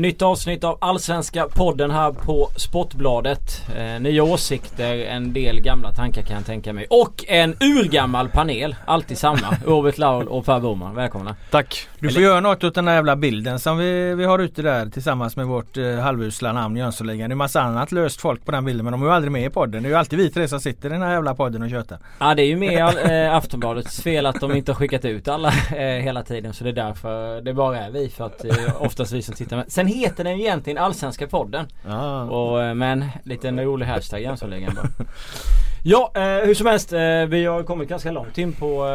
Nytt avsnitt av Allsvenska podden här på Sportbladet. Nya åsikter, en del gamla tankar kan jag tänka mig. Och en urgammal panel, alltid samma. Robert Laul och Per Boman, välkomna. Tack. Du får göra något åt den där jävla bilden som vi har ute där tillsammans med vårt halvusla namn Jönssonligan. Det är massa annat löst folk på den bilden, men de är ju aldrig med i podden. Det är ju alltid vi tre som sitter i den här jävla podden och tjötar. Ja, det är ju med Aftonbladets fel att de inte har skickat ut alla hela tiden. Så det är därför det bara är vi, för att oftast vi som tittar med. Sen heter den ju egentligen Allsvenska podden. Men lite en rolig hashtag Jönssonligan bara. Ja, hur som helst, vi har kommit ganska långt in på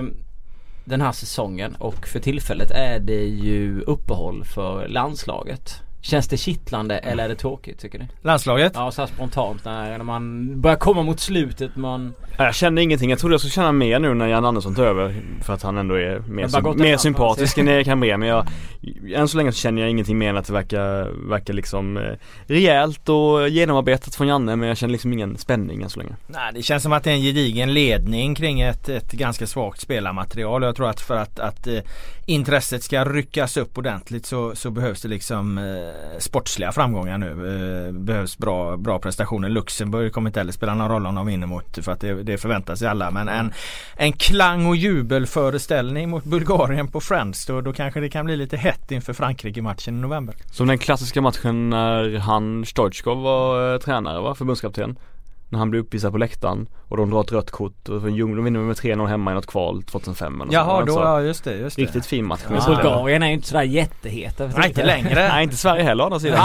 den här säsongen, och för tillfället är det ju uppehåll för landslaget. Känns det kittlande eller är det tråkigt, tycker ni? Landslaget? Ja, så här spontant när man börjar komma mot slutet. Jag känner ingenting. Jag trodde jag skulle känna mer nu när Jan Andersson tar över, för att han ändå är mer sympatisk än Erik Hamrén. Men än så länge så känner jag ingenting mer än att det verkar liksom rejält och genomarbetat från Janne. Men jag känner liksom ingen spänning än så länge. Nej, det känns som att det är en gedigen ledning kring ett ganska svagt spelarmaterial. Jag tror att för att intresset ska ryckas upp ordentligt så behövs det liksom sportsliga framgångar nu. Behövs bra prestationer. Luxemburg kommer inte heller spela någon roll om de vinner mot, för att det förväntar sig alla. Men en klang- och jubelföreställning mot Bulgarien på Friends, då kanske det kan bli lite hett inför Frankrike-matchen i november. Som den klassiska matchen när han Stoichkov var tränare, förbundskapten. När han blir uppvisad på läktaren och de drar ett rött kort och de vinner med 3-0 hemma i något kval 2005. Jaha, då, ja, just det. Riktigt fin match. Men Bulgarien är ju inte sådär jätteheta. Nej, inte längre. Nej, inte Sverige heller å andra sidan.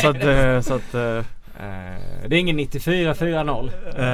så att det är ingen 94-4-0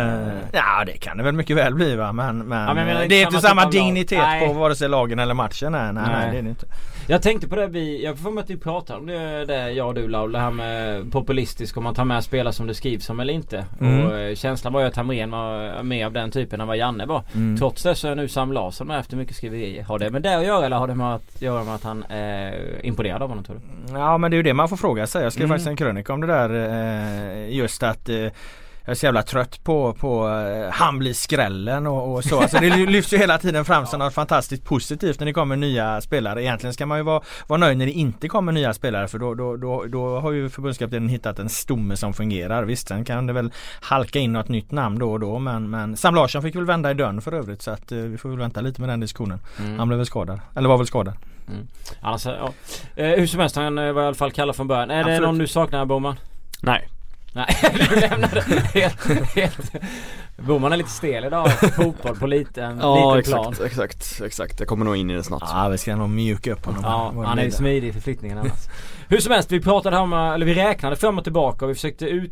ja, det kan det väl mycket väl bli, va? Men det är inte samma dignitet på vare sig lagen eller matchen. Nej, det är det inte. Jag tänkte på det, jag får med att vi pratar om det jag och du, Laul, det här med populistisk, om man tar med spelare som det skrivs om eller inte. Och känslan var ju att Hamrén var med av den typen än vad Janne var. Trots det så är nu Sam Larsson med efter mycket skriverier. Har det med det att göra, eller har det med att göra med att han är imponerad av honom, tror du? Ja, men det är ju det man får fråga sig. Jag skrev faktiskt en krönika om det där, just att jag är så jävla trött på han blir skrällen och så. Alltså det lyfts ju hela tiden fram som något fantastiskt positivt när det kommer nya spelare. Egentligen ska man ju vara nöjd när det inte kommer nya spelare, för då har ju förbundskaptenen hittat en stomme som fungerar. Visst, sen kan det väl halka in något nytt namn då och då, men Sam Larsson fick väl vända i dörren för övrigt, så att vi får väl vänta lite med den diskussionen. Han blev väl skadad, eller var väl skadad. Alltså, ja. Hur som helst, han var i alla fall kallad från början. Är det någon du saknar, Boman? Nej, du lämnade helt. Boman är lite stel idag. Fotboll på liten plan. Exakt. Jag kommer nog in i det snart. Ja, vi ska nog mjuka upp honom. Ja, han är ju smidig för flyttningen annars. Hur som helst, vi pratade om, eller vi räknade fram och tillbaka och vi försökte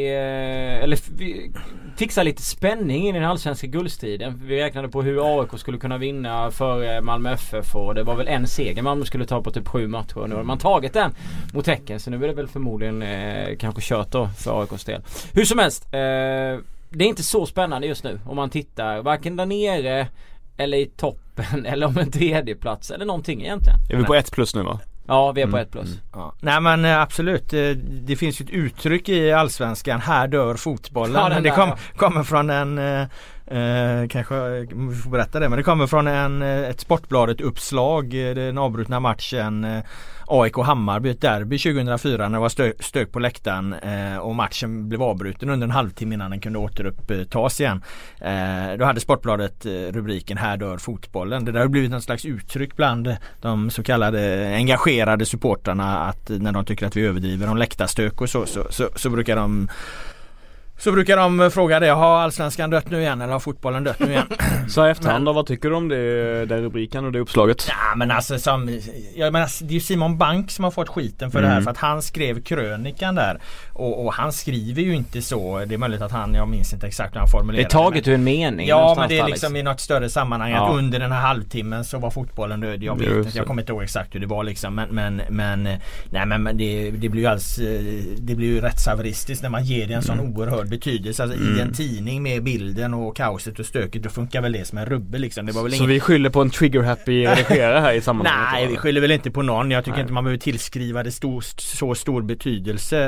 fixa lite spänning in i den allsvenska guldstriden. Vi räknade på hur AIK skulle kunna vinna för Malmö FF, och det var väl en seger Malmö skulle ta på typ 7 matcher, och nu har man tagit den mot Häcken, så nu är det väl förmodligen kanske kört då för AIKs del. Hur som helst, det är inte så spännande just nu om man tittar varken där nere eller i toppen eller om en tredje plats eller någonting egentligen. Är vi på 1+ nu, va? Ja, vi är på 1+. Ja. Nej, men absolut, det finns ju ett uttryck i Allsvenskan: här dör fotbollen. Ja, men det kommer från en kanske vi får berätta det, men det kommer från ett Sportbladet-uppslag, den avbrutna matchen AIK Hammarby, ett derby 2004 när det var stök på läktaren, och matchen blev avbruten under en halvtimme innan den kunde återupptas igen. Då hade Sportbladet rubriken "här dör fotbollen". Det där har blivit något slags uttryck bland de så kallade engagerade supportrarna, att när de tycker att vi överdriver om läktarstök och så brukar de fråga det: har Allsvenskan dött nu igen eller har fotbollen dött nu igen? Så efterhand då, vad tycker du om det där rubriken och det uppslaget? Ja, men alltså det är ju Simon Bank som har fått skiten för det här, för att han skrev krönikan där, och han skriver ju inte så. Det är möjligt att jag minns inte exakt hur han formulerade. Det är taget ur en mening. Ja, men det är liksom i något större sammanhang, att under den här halvtimmen så var fotbollen död. Jag vet inte, jag kommer inte ihåg exakt hur det var liksom, men det blir ju rättshaveristiskt när man ger det en sån oerhörd förstörd betydelse. Alltså i en tidning med bilden och kaoset och stöket, då funkar väl det som en rubbe liksom. Det var väl så vi skyller på en trigger-happy redigerare här i sammanhanget? Nej, vi skyller väl inte på någon. Jag tycker inte man behöver tillskriva det så stor betydelse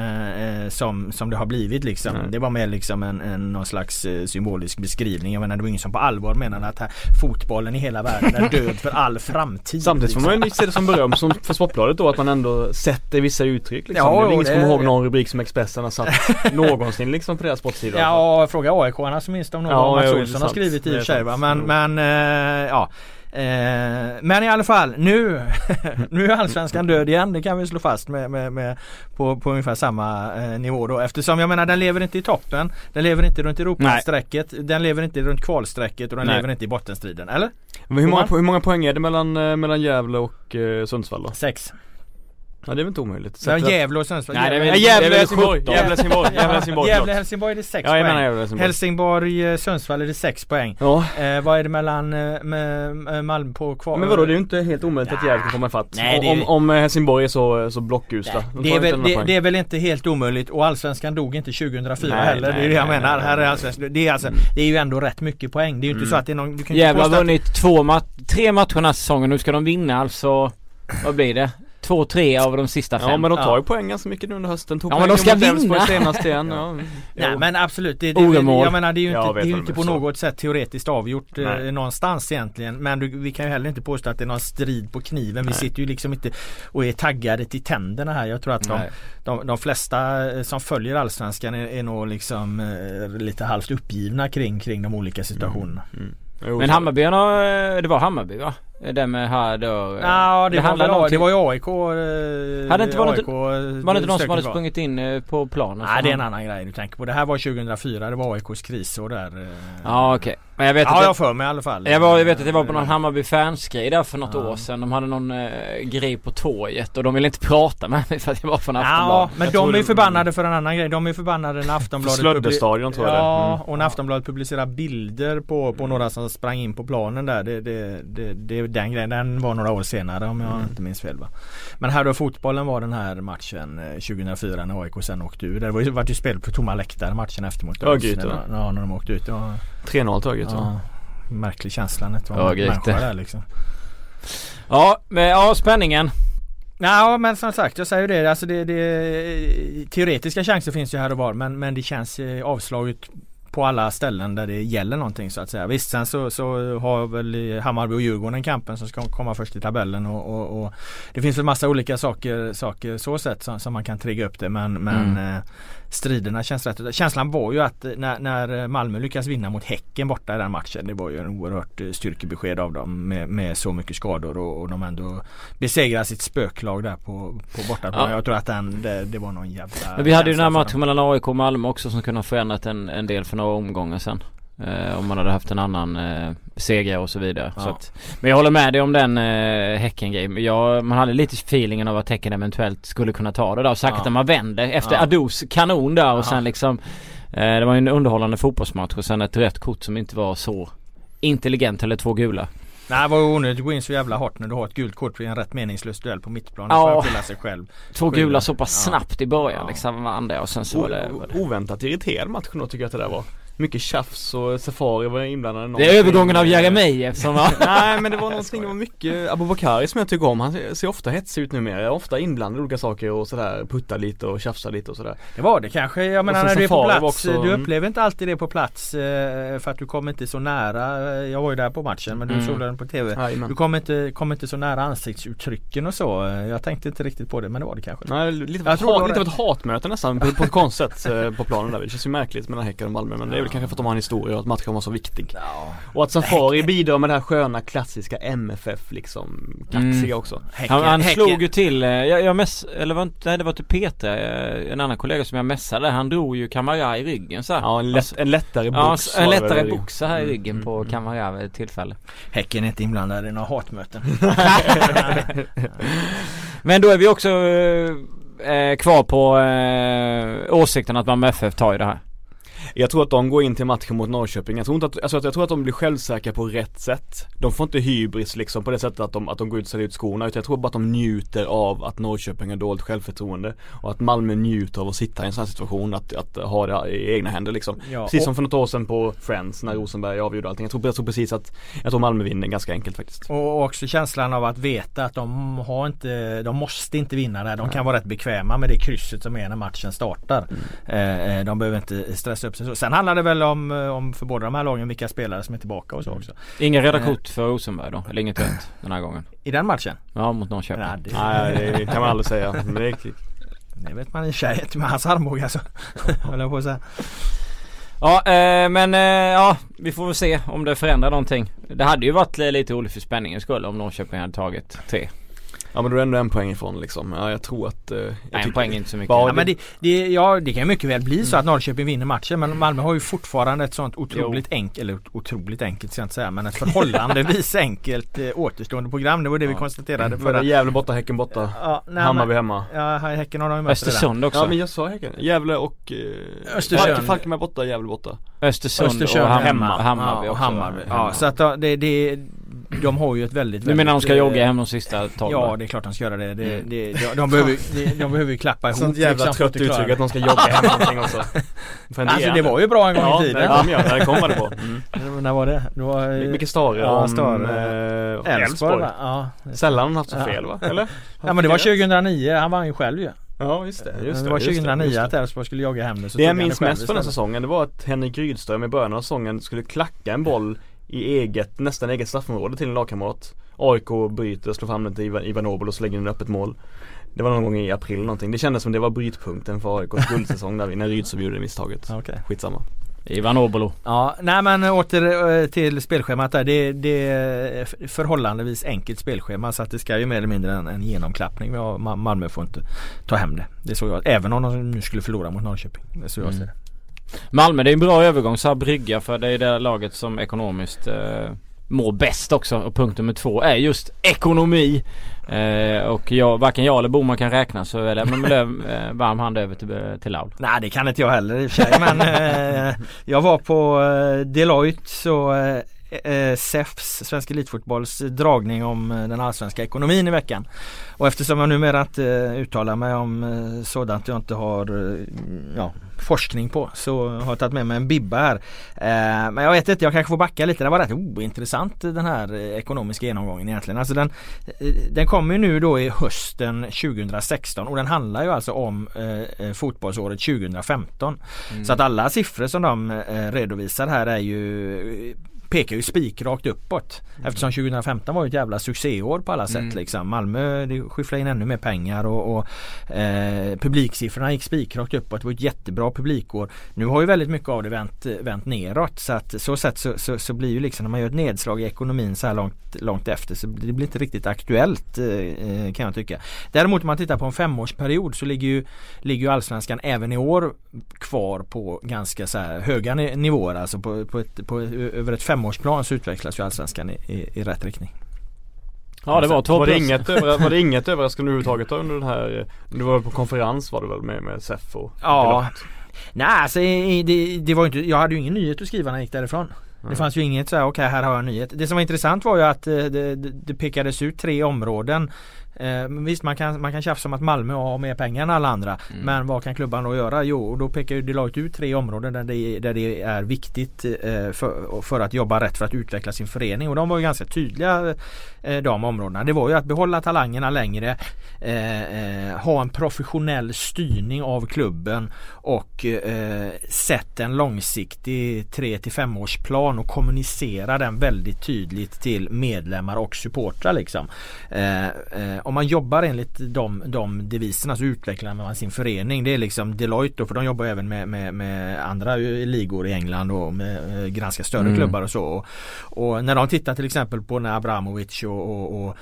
som det har blivit liksom. Det var mer liksom någon slags symbolisk beskrivning. Jag menar, det var ingen som på allvar menade att fotbollen i hela världen är död för all framtid. Samtidigt får man ju se det som beröm som för Sportbladet då, att man ändå sätter vissa uttryck liksom. Ja, det är ingen som kommer ihåg någon rubrik som Expressen har satt någonsin liksom på deras sportsida. Ja, fråga AIK-arna som minst om någon Mats Olsson har skrivit i sig, va? Men ja. Men i alla fall nu är allsvenskan död igen. Det kan vi slå fast på ungefär samma nivå då. Eftersom jag menar, den lever inte i toppen. Den lever inte runt Europasträcket. Den lever inte runt kvalsträcket. Och den lever inte i bottenstriden, eller? Men hur många poäng är det mellan Gävle och Sundsvall då? 6. Ja, det är väl inte omöjligt. Så Gävle och Sundsvall. Nej, Gävle-Helsingborg Gävle-Helsingborg är det 6 poäng. Helsingborg-Sundsvall är det 6 poäng. Ja. Vad är det mellan Malmö på kvar? Men vadå, det är ju inte helt omöjligt att Gävle kan komma ifatt. Om Helsingborg är så blockusla. Det är väl inte helt omöjligt, och allsvenskan dog inte 2004 heller. Det är det jag menar. Här är allsvenskan. Det är ju ändå rätt mycket poäng. Det är ju inte så att det är någon, du kan Gävle har vunnit 3 matcher den här säsongen. Nu ska de vinna, alltså vad blir det? 2-3 av de sista 5. Ja, men de tar ju poäng ganska mycket nu under hösten. Ja, men de ska vinna. Senast igen. Nej, men absolut. Jag menar, det är ju inte på något sätt teoretiskt avgjort någonstans egentligen. Men vi kan ju heller inte påstå att det är någon strid på kniven. Vi sitter ju liksom inte och är taggade till tänderna här. Jag tror att de flesta som följer allsvenskan är nog liksom lite halvt uppgivna kring de olika situationerna. Men Hammarbyarna, det var Hammarby, va? Det med här då. Ja, det var ju AIK. Hade inte var det inte någon som hade sprungit in på planen? Nej, det är en annan grej du tänker på. Det här var 2004, det var AIKs krisår där. Ja, okej. Men jag vet att jag för mig i alla fall. Jag vet att det var på någon Hammarby fansgrej där för något år sedan. De hade någon grej på torget och de ville inte prata med mig för att jag var från Aftonbladet. Ja, men de är förbannade för en annan grej. De är förbannade när Aftonbladet Slöddestadion tror jag. Ja, och när Aftonbladet publicerar bilder på några som sprang in på planen där. Det den grejen, den var några år senare om jag inte minns fel, va. Men här då, fotbollen var den här matchen 2004 när AIK sen åkte ur. Det var ju spel på tomma läktare matchen efter mot när de åkte ut. 3-0 taget. Ja, märklig känslan att vara människa där liksom. Ja, spänningen. Ja, men som sagt, jag säger det, alltså det teoretiska chanser finns ju här och var, men det känns avslaget på alla ställen där det gäller någonting, så att säga. Visst, sen så har väl Hammarby och Djurgården kampen som ska komma först i tabellen och det finns väl massa olika saker så sätt som man kan trigga upp det, men striderna känns rätt. Känslan var ju att när Malmö lyckas vinna mot Häcken borta i den matchen, det var ju en oerhört styrkebesked av dem med så mycket skador och de ändå besegrar sitt spöklag där på bortaplan. Jag tror att det var någon jävla... Men vi hade ju den här matchen mellan AIK och Malmö också som kunde ha förändrat en del för några omgångar sen. Om man hade haft en annan seger och så vidare. Ja. Så att, men jag håller med dig om den Häcken-grejen. Man hade lite feelingen av att Häcken eventuellt skulle kunna ta det där. Och säkert när man vände efter Ados kanon där och sen liksom det var en underhållande fotbollsmatch och sen ett rött kort som inte var så intelligent, eller 2 gula. Nej, det var onödigt att gå in så jävla hårt när du har ett gult kort för en rätt meningslös duell på mittplan. För att skylla sig själv. 2 gula så pass snabbt i början liksom, andra, och sen så var det oväntat irriterad match då, tycker jag att det där var. Mycket tjafs och Safari var inblandad. Det är övergången av Jeremejeff som var... Nej, men det var någonting, det var mycket Abubakari som jag tycker om. Han ser ofta hetsig ut numera. Ofta inblandad i olika saker och sådär, puttar lite och tjafsar lite och sådär. Det var det kanske. Jag menar, när du är på plats också, du upplever inte alltid det på plats för att du kommer inte så nära. Jag var ju där på matchen, men du såg den på TV. Du kommer inte så nära ansiktsuttrycken och så. Jag tänkte inte riktigt på det, men det var det kanske. Nej, lite av ett hatmöte nästan på ett koncept på planen där. Det känns ju märkligt mellan Häcken och Malmö, men det är väl kanske för att de har en historia och att matchen var så viktig. Ja. Och att Safari bidrar med det här sköna klassiska MFF liksom kaxiga också. Han slog ju till det var till Peter, en annan kollega som jag mässade. Han drog ju Kamara i ryggen så här. Ja, en lättare box. Ja, en lättare box här i ryggen på Kamara vid ett tillfälle. Häcken är inte inblandad i några hatmöten. Men då är vi också kvar på åsikten att Malmö FF tar ju det här. Jag tror att de går in till matchen mot Norrköping. Jag tror att de blir självsäkra på rätt sätt. De får inte hybris liksom på det sättet att de går ut och säljer ut skorna, utan jag tror bara att de njuter av att Norrköping har dåligt självförtroende och att Malmö njuter av att sitta i en sån här situation, att ha det i egna händer liksom. Ja, precis som för något år sedan på Friends när Rosenberg avgjorde allting. Jag tror precis att Malmö vinner ganska enkelt faktiskt. Och också känslan av att veta att de måste inte vinna där. De kan vara rätt bekväma med det krysset som är när matchen startar. De behöver inte stressa upp sig så. Sen handlar det väl om för båda de här lagen vilka spelare som är tillbaka och så också. Inga röda kort för Rosenberg då? Eller inget rött den här gången? I den matchen? Ja, mot Norrköping. Nej, det kan man aldrig säga. Men det vet man i tjejet med hans armbåge alltså. Håller på att säga. Ja, vi får väl se om det förändrar någonting. Det hade ju varit lite roligt för spänningens skull om Norrköping hade tagit 3. Ja, men då är det ändå en poäng ifrån liksom. Ja, jag tror att en poäng är inte så mycket. Ja, men det kan ju mycket väl bli så att Norrköping vinner matchen, men Malmö har ju fortfarande ett sånt otroligt enkelt ska jag inte säga, men ett förhållandevis enkelt återstående program. Det var det vi konstaterade förra. Gävle borta, Häcken borta. Hammarby hemma. Ja, Häcken har de Östersund också. Ja, men jag sa Häcken. Gävle och Östersund. Falkenberg borta, Gävle borta. Östersund och Hammarby också. Hammarby. Ja, så att de har ju ett väldigt... Du menar de ska jogga hem de sista 12? Ja, det är klart de ska göra det. De behöver ju klappa ihop. Sånt jävla trött uttryck att de ska jogga hem någonting också. Alltså det var ju bra en gång i tiden. Ja, det kommer det på. När var det? Det var mycket Stare om Elfsborg. Ja. Sällan haft så fel va? Eller? Ja, men det var 2009. Han vann ju själv ju. Ja, just det. Det var 2009 att Elfsborg skulle jogga hem det. Det jag minns mest från den säsongen, det var att Henrik Rydström i början av säsongen skulle klacka en boll i nästan eget straffområde till en lagkamrat. AIK bryter och slår fram den till Ivan Obel och så lägger in öppet mål. Det var någon gång i april någonting. Det kändes som det var brytpunkten för AIKs guldsäsong när Rydström gjorde det misstaget. Okay. Skitsamma. Ivan Obolo. Ja, nej men åter till spelschemat där. Det är förhållandevis enkelt spelschema, så att det ska ju mer eller mindre en genomklappning. Malmö får inte ta hem det. Det är så jag, även om de nu skulle förlora mot Norrköping. Det är så jag ser det. Malmö, det är en bra övergång så här brygga, för det är det laget som ekonomiskt mår bäst också. Och punkt nummer 2 är just ekonomi. Och varken jag eller Boman kan räkna, så jag lämnar med varm hand över till Laul. Nej, det kan inte jag heller i och för sig. Men jag var på Deloitte så SEFs, Svensk Elitfotbolls dragning om den allsvenska ekonomin i veckan. Och eftersom jag numera inte uttalar mig om sådant jag inte har forskning på, så har jag tagit med mig en bibba här. Men jag vet inte, jag kanske får backa lite. Det var rätt ointressant den här ekonomiska genomgången egentligen. Alltså den kommer ju nu då i hösten 2016 och den handlar ju alltså om fotbollsåret 2015. Så att alla siffror som de redovisar här pekar ju spikrakt uppåt. Eftersom 2015 var ju ett jävla succéår på alla sätt liksom. Malmö skyfflade in ännu mer pengar och publiksiffrorna gick spikrakt uppåt. Det var ett jättebra publikår. Nu har ju väldigt mycket av det vänt neråt, så att så sätt så blir ju liksom, när man gör ett nedslag i ekonomin så här långt efter, så det blir inte riktigt aktuellt kan jag tycka. Däremot om man tittar på en 5-årsperiod så ligger ju allsvenskan även i år kvar på ganska så här höga nivåer, alltså på över ett 5-årsplan så utvecklas ju allsvenskan i rätt riktning. Ja, det var 2+. Var det inget överraskande överhuvudtaget under den här, du var på konferens var det väl med SEF och nej, alltså det var inte, jag hade ju ingen nyhet att skriva när jag gick därifrån. Det fanns ju inget så här, okej, här har jag en nyhet. Det som var intressant var ju att det pekades ut 3 områden. Visst, man kan tjafsa om att Malmö har mer pengar än alla andra, men vad kan klubban då göra? Jo, och då pekar ju Deloitte ut 3 områden där det är viktigt för att jobba rätt, för att utveckla sin förening, och de var ju ganska tydliga, de områdena. Det var ju att behålla talangerna längre, ha en professionell styrning av klubben och sätta en långsiktig 3-5 års plan och kommunicera den väldigt tydligt till medlemmar och supportrar liksom. Om man jobbar enligt de deviserna så utvecklar man sin förening. Det är liksom Deloitte då, för de jobbar även med andra ligor i England och med ganska större klubbar och så. Och när de tittar till exempel på när Abramovic och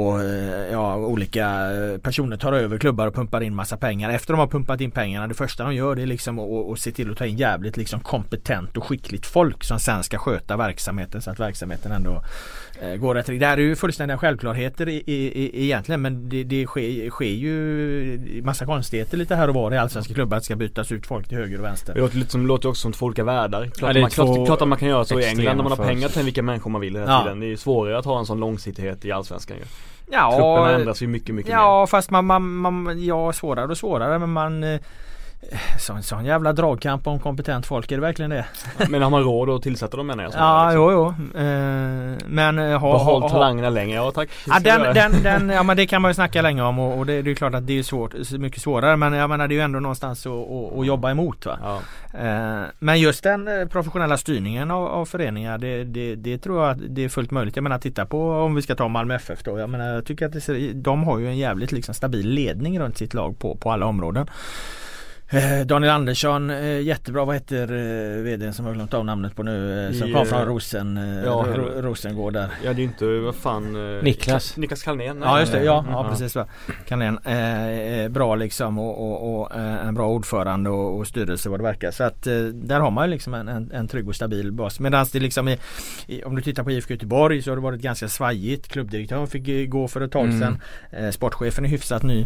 olika personer tar över klubbar och pumpar in massa pengar. Efter de har pumpat in pengarna, det första de gör det är liksom att se till att ta in jävligt liksom kompetent och skickligt folk som sen ska sköta verksamheten, så att verksamheten ändå går rätt. Det här är ju fullständiga självklarheter egentligen nej, men det sker ju massa konstigheter lite här och var i allsvenska klubbar att ska bytas ut folk till höger och vänster. Det låter också som två olika världar. Klart att man kan göra så i England när man har pengar till vilka människor man vill hela tiden. Det är ju svårare att ha en sån långsiktighet i allsvenskan. Trupperna ändras ju mycket mer. Ja, fast svårare och svårare, men man sån jävla dragkamp om kompetent folk, är det verkligen det? Men har man råd att tillsätta dem, menar jag? Ja, men behåll talangerna länge, ja tack. Ja, men det kan man ju snacka länge om, och det är klart att det är svårt, mycket svårare, men jag menar det är ju ändå någonstans att jobba emot, va? Ja. Men just den professionella styrningen av föreningar, det tror jag det är fullt möjligt. Jag menar, titta på, om vi ska ta Malmö FF då, jag tycker att de har ju en jävligt liksom stabil ledning runt sitt lag på alla områden. Daniel Andersson, jättebra, vad heter vdn som jag har glömt av namnet på nu, som kom från Rosengård där. Ja, det är inte, vad fan, Niklas Kalnén. Ja, just det, ja precis, va. Kalnén, bra liksom, och en bra ordförande och styrelse vad det verkar, så att där har man ju liksom en trygg och stabil bas. Medan det liksom om du tittar på IFK Göteborg så har det varit ganska svajigt. Klubbdirektören fick gå för ett tag sedan, sportchefen är hyfsat ny,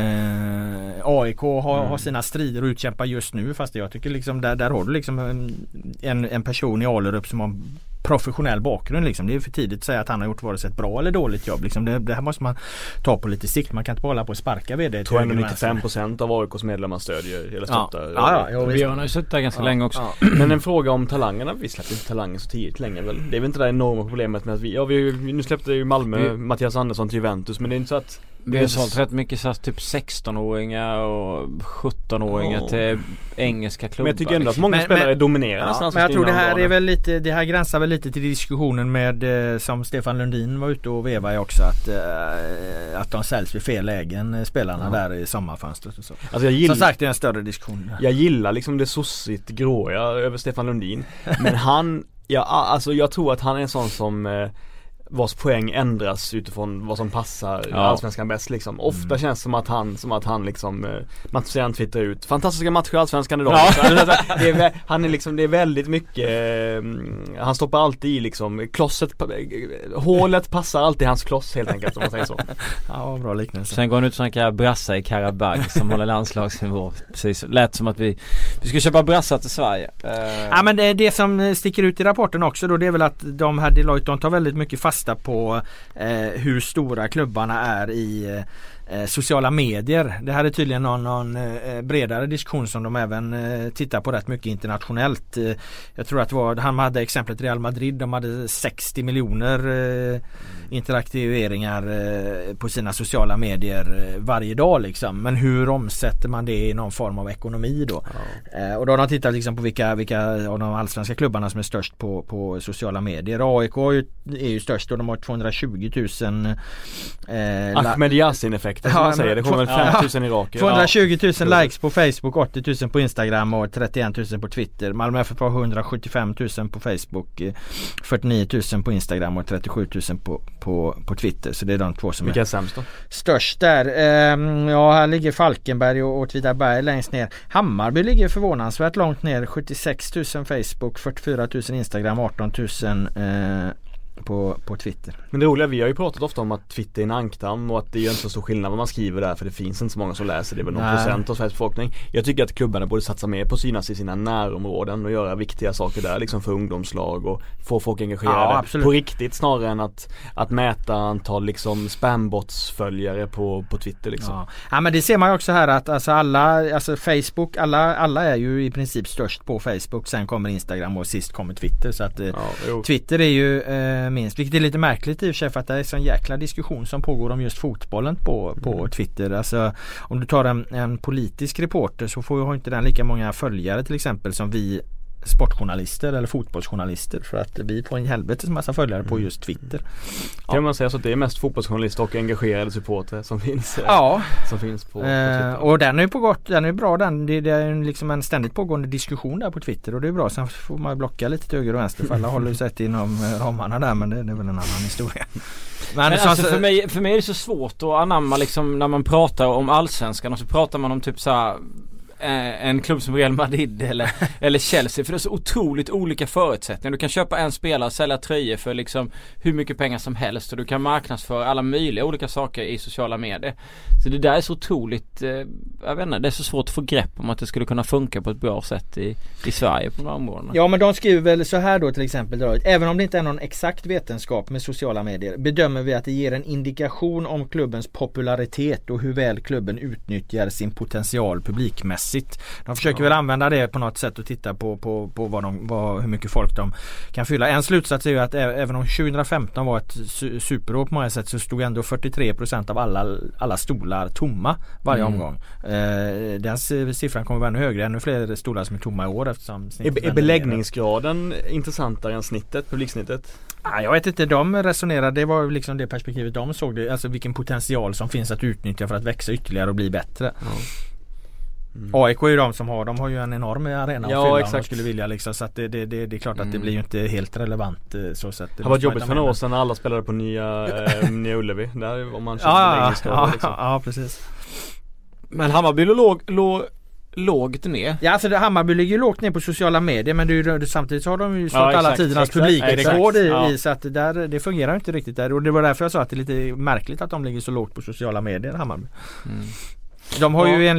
AIK har sina strider och utkämpa just nu, fast jag tycker liksom där har du liksom en person i Alerup som har professionell bakgrund liksom. Det är för tidigt att säga att han har gjort vare sig ett bra eller dåligt jobb liksom. Det här måste man ta på lite sikt. Man kan inte bara hålla på och sparka vid det. Jag tror ändå 95% av AIKs medlemmar stödjer eller stöttar. Ja, Björn har ju suttit där ganska länge också. Ja. Men en fråga om talangerna, vi släppte inte talangen så tidigt länge väl. Det är väl inte det enorma problemet med att nu släppte ju Malmö Mattias Andersson till Juventus, men det är inte så att vi har sålt rätt mycket så typ 16-åringar och 17-åringar till engelska klubbar. Men jag tycker ändå att många spelare dominerar. Ja, men jag tror det här är väl lite, det här gränsar väl lite till diskussionen med som Stefan Lundin var ute och vevade i också, att de säljs vid fel lägen, spelarna där i sommarfönstret och så. Alltså som sagt, det är en större diskussion. Jag gillar liksom det sossigt gråa över Stefan Lundin, men jag tror att han är en sån som vars poäng ändras utifrån vad som passar allsvenskan bäst liksom. Ofta känns som att han liksom man ser han twittrar ut fantastiska matcher i allsvenskan idag. Han är liksom, det är väldigt mycket han stoppar alltid i liksom hålet passar alltid hans kloss helt enkelt, om man säger så. Ja, bra liknelse. Sen går han ut och snackar brassa i Karabag som håller landslagsnivå. Precis, lät som att vi ska köpa brassa till Sverige. Ja, men det som sticker ut i rapporten också då, det är väl att de här Deloitte, de tar väldigt mycket fasta på hur stora klubbarna är i sociala medier. Det här är tydligen någon bredare diskussion som de även tittar på rätt mycket internationellt. Jag tror att han hade exemplet Real Madrid, de hade 60 miljoner interaktiveringar på sina sociala medier varje dag liksom. Men hur omsätter man det i någon form av ekonomi då? Och då har de tittat liksom på vilka av de allsvenska klubbarna som är störst på sociala medier. AIK är ju störst och de har 220 000 Ahmed Yasin-effekten som man säger. Det kommer väl 5 000 iraker. 220 000 likes på Facebook, 80 000 på Instagram och 31 000 på Twitter. Malmö FF har 175 000 på Facebook, 49 000 på Instagram och 37 000 på Twitter. Så det är de två som vilka är sämst då? Störst där. Här ligger Falkenberg och Åtvidaberg längst ner. Hammarby ligger förvånansvärt långt ner. 76 000 Facebook, 44 000 Instagram, 18 000 på Twitter. Men det roliga, vi har ju pratat ofta om att Twitter är en ankdamm och att det är inte så stor skillnad vad man skriver där, för det finns inte så många som läser det, väl någon procent av Sveriges befolkning. Jag tycker att klubbarna borde satsa mer på synas i sina närområden och göra viktiga saker där, liksom för ungdomslag och få folk engagerade på riktigt, snarare än att mäta antal liksom spambots-följare på Twitter liksom. Ja, men det ser man ju också här att Facebook, alla är ju i princip störst på Facebook, sen kommer Instagram och sist kommer Twitter, så att Twitter är ju minst, vilket är lite märkligt i och för sig, för att det är en sån jäkla diskussion som pågår om just fotbollen på Twitter. Alltså om du tar en politisk reporter så har inte den lika många följare till exempel som vi sportjournalister eller fotbollsjournalister, för att vi får en helvetes massa följare på just Twitter. Kan man säga så att det är mest fotbollsjournalister och engagerade supporter som finns som finns på Twitter. Och den är ju på gott, den är bra, det är liksom en ständigt pågående diskussion där på Twitter, och det är bra. Sen får man ju blocka lite till höger och vänster, för alla håller ju sett inom ramarna där, men det är väl en annan historia. Men alltså för mig är det så svårt att anamma liksom, när man pratar om allsvenskan och så pratar man om typ så här en klubb som Real Madrid eller Chelsea, för det är så otroligt olika förutsättningar. Du kan köpa en spelare och sälja tröjor för liksom hur mycket pengar som helst, och du kan marknadsföra alla möjliga olika saker i sociala medier. Så det där är så otroligt, jag vet inte, det är så svårt att få grepp om att det skulle kunna funka på ett bra sätt i Sverige på de områdena. Ja, men de skriver väl så här då till exempel då, även om det inte är någon exakt vetenskap med sociala medier, bedömer vi att det ger en indikation om klubbens popularitet och hur väl klubben utnyttjar sin potential publikmässigt. De försöker väl använda det på något sätt och titta på hur mycket folk de kan fylla. En slutsats är ju att även om 2015 var ett superår på många sätt, så stod ändå 43% av alla stolar tomma varje omgång. Den siffran kommer vara ännu högre, ännu fler stolar som är tomma i år, eftersom är beläggningsgraden intressantare än publiksnittet? Jag vet inte, de resonerade, det var liksom det perspektivet de såg det, alltså vilken potential som finns att utnyttja för att växa ytterligare och bli bättre. AIK är ju de har ju en enorm arena att fylla, om de skulle vilja liksom, så att det är klart att det blir ju inte helt relevant så att det har varit jobbigt för några år sedan när alla spelade på nya Ullevi där, om man ja, precis. Men Hammarby lågt ner. Ja, alltså Hammarby ligger lågt ner på sociala medier, men samtidigt så har de ju slått alla tidernas publikrekord i, så att det fungerar inte riktigt där, och det var därför jag sa att det är lite märkligt att de ligger så lågt på sociala medier, Hammarby. De har ju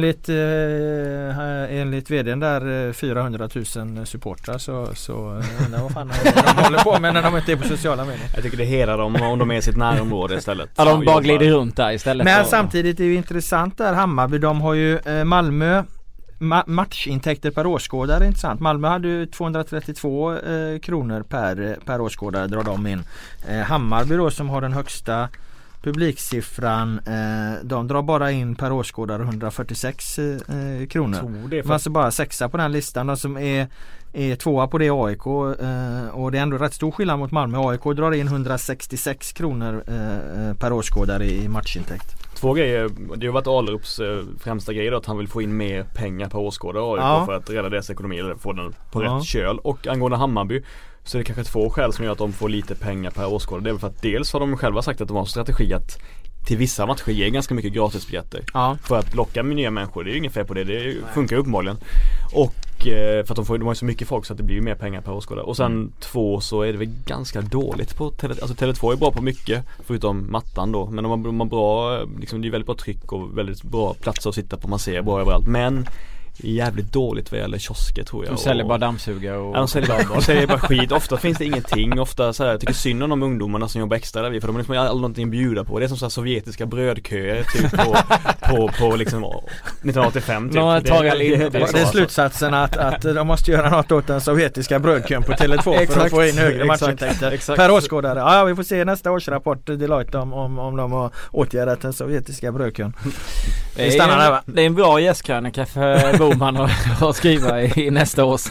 enligt vdn där 400 000 supportrar, så vad fan de håller på med när de inte är på sociala medier. Jag tycker det hedrar dem om de är i sitt närområde istället. Ja, de bara glider runt där istället. Men samtidigt är det ju intressant där, Hammarby, de har ju Malmö matchintäkter per åskådare är intressant. Malmö hade ju 232 kronor per åskådare, drar de in. Hammarby då, som har den högsta publiksiffran, de drar bara in per åskådare 146 kronor. Det är alltså bara 6 på den listan. De som är 2 på det är AIK, och det är ändå rätt stor skillnad mot Malmö. AIK drar in 166 kronor per åskådare i matchintäkt. 2 grejer, det har varit Alerups främsta grej då, att han vill få in mer pengar per åskådare AIK för att rädda deras ekonomi eller få den på rätt köl. Och angående Hammarby så är det kanske 2 skäl som gör att de får lite pengar per åskådare. Det är för att dels har de själva sagt att de har en strategi att till vissa matcher ger ganska mycket gratisbiljetter för att locka nya människor. Det är ju inget fel på det, det funkar uppenbarligen. Och för att de har så mycket folk så att det blir ju mer pengar per åskådare. Och sen 2 så är det väl ganska dåligt på Tele2 är bra på mycket förutom mattan då, men de har bra liksom, det är väldigt bra tryck och väldigt bra platser att sitta på, man ser bra överallt, men jävligt dåligt vad gäller kiosker, tror jag. De säljer bara dammsugare och... Ja, de säljer bara skit. Ofta finns det ingenting. Ofta så här, jag tycker synd om de ungdomarna som jobbar extra där, för de har liksom aldrig någonting att bjuda på. Det är som så här sovjetiska brödköer typ på liksom 1985 typ. Det är slutsatsen att de måste göra något åt den sovjetiska brödkön på Tele2 för att få in högre matchintäkter per åskådare. Ja, vi får se nästa årsrapport Deloitte om de har åtgärdat den sovjetiska brödkön. Det är en bra gästkrönika för Boman att skriva i nästa års.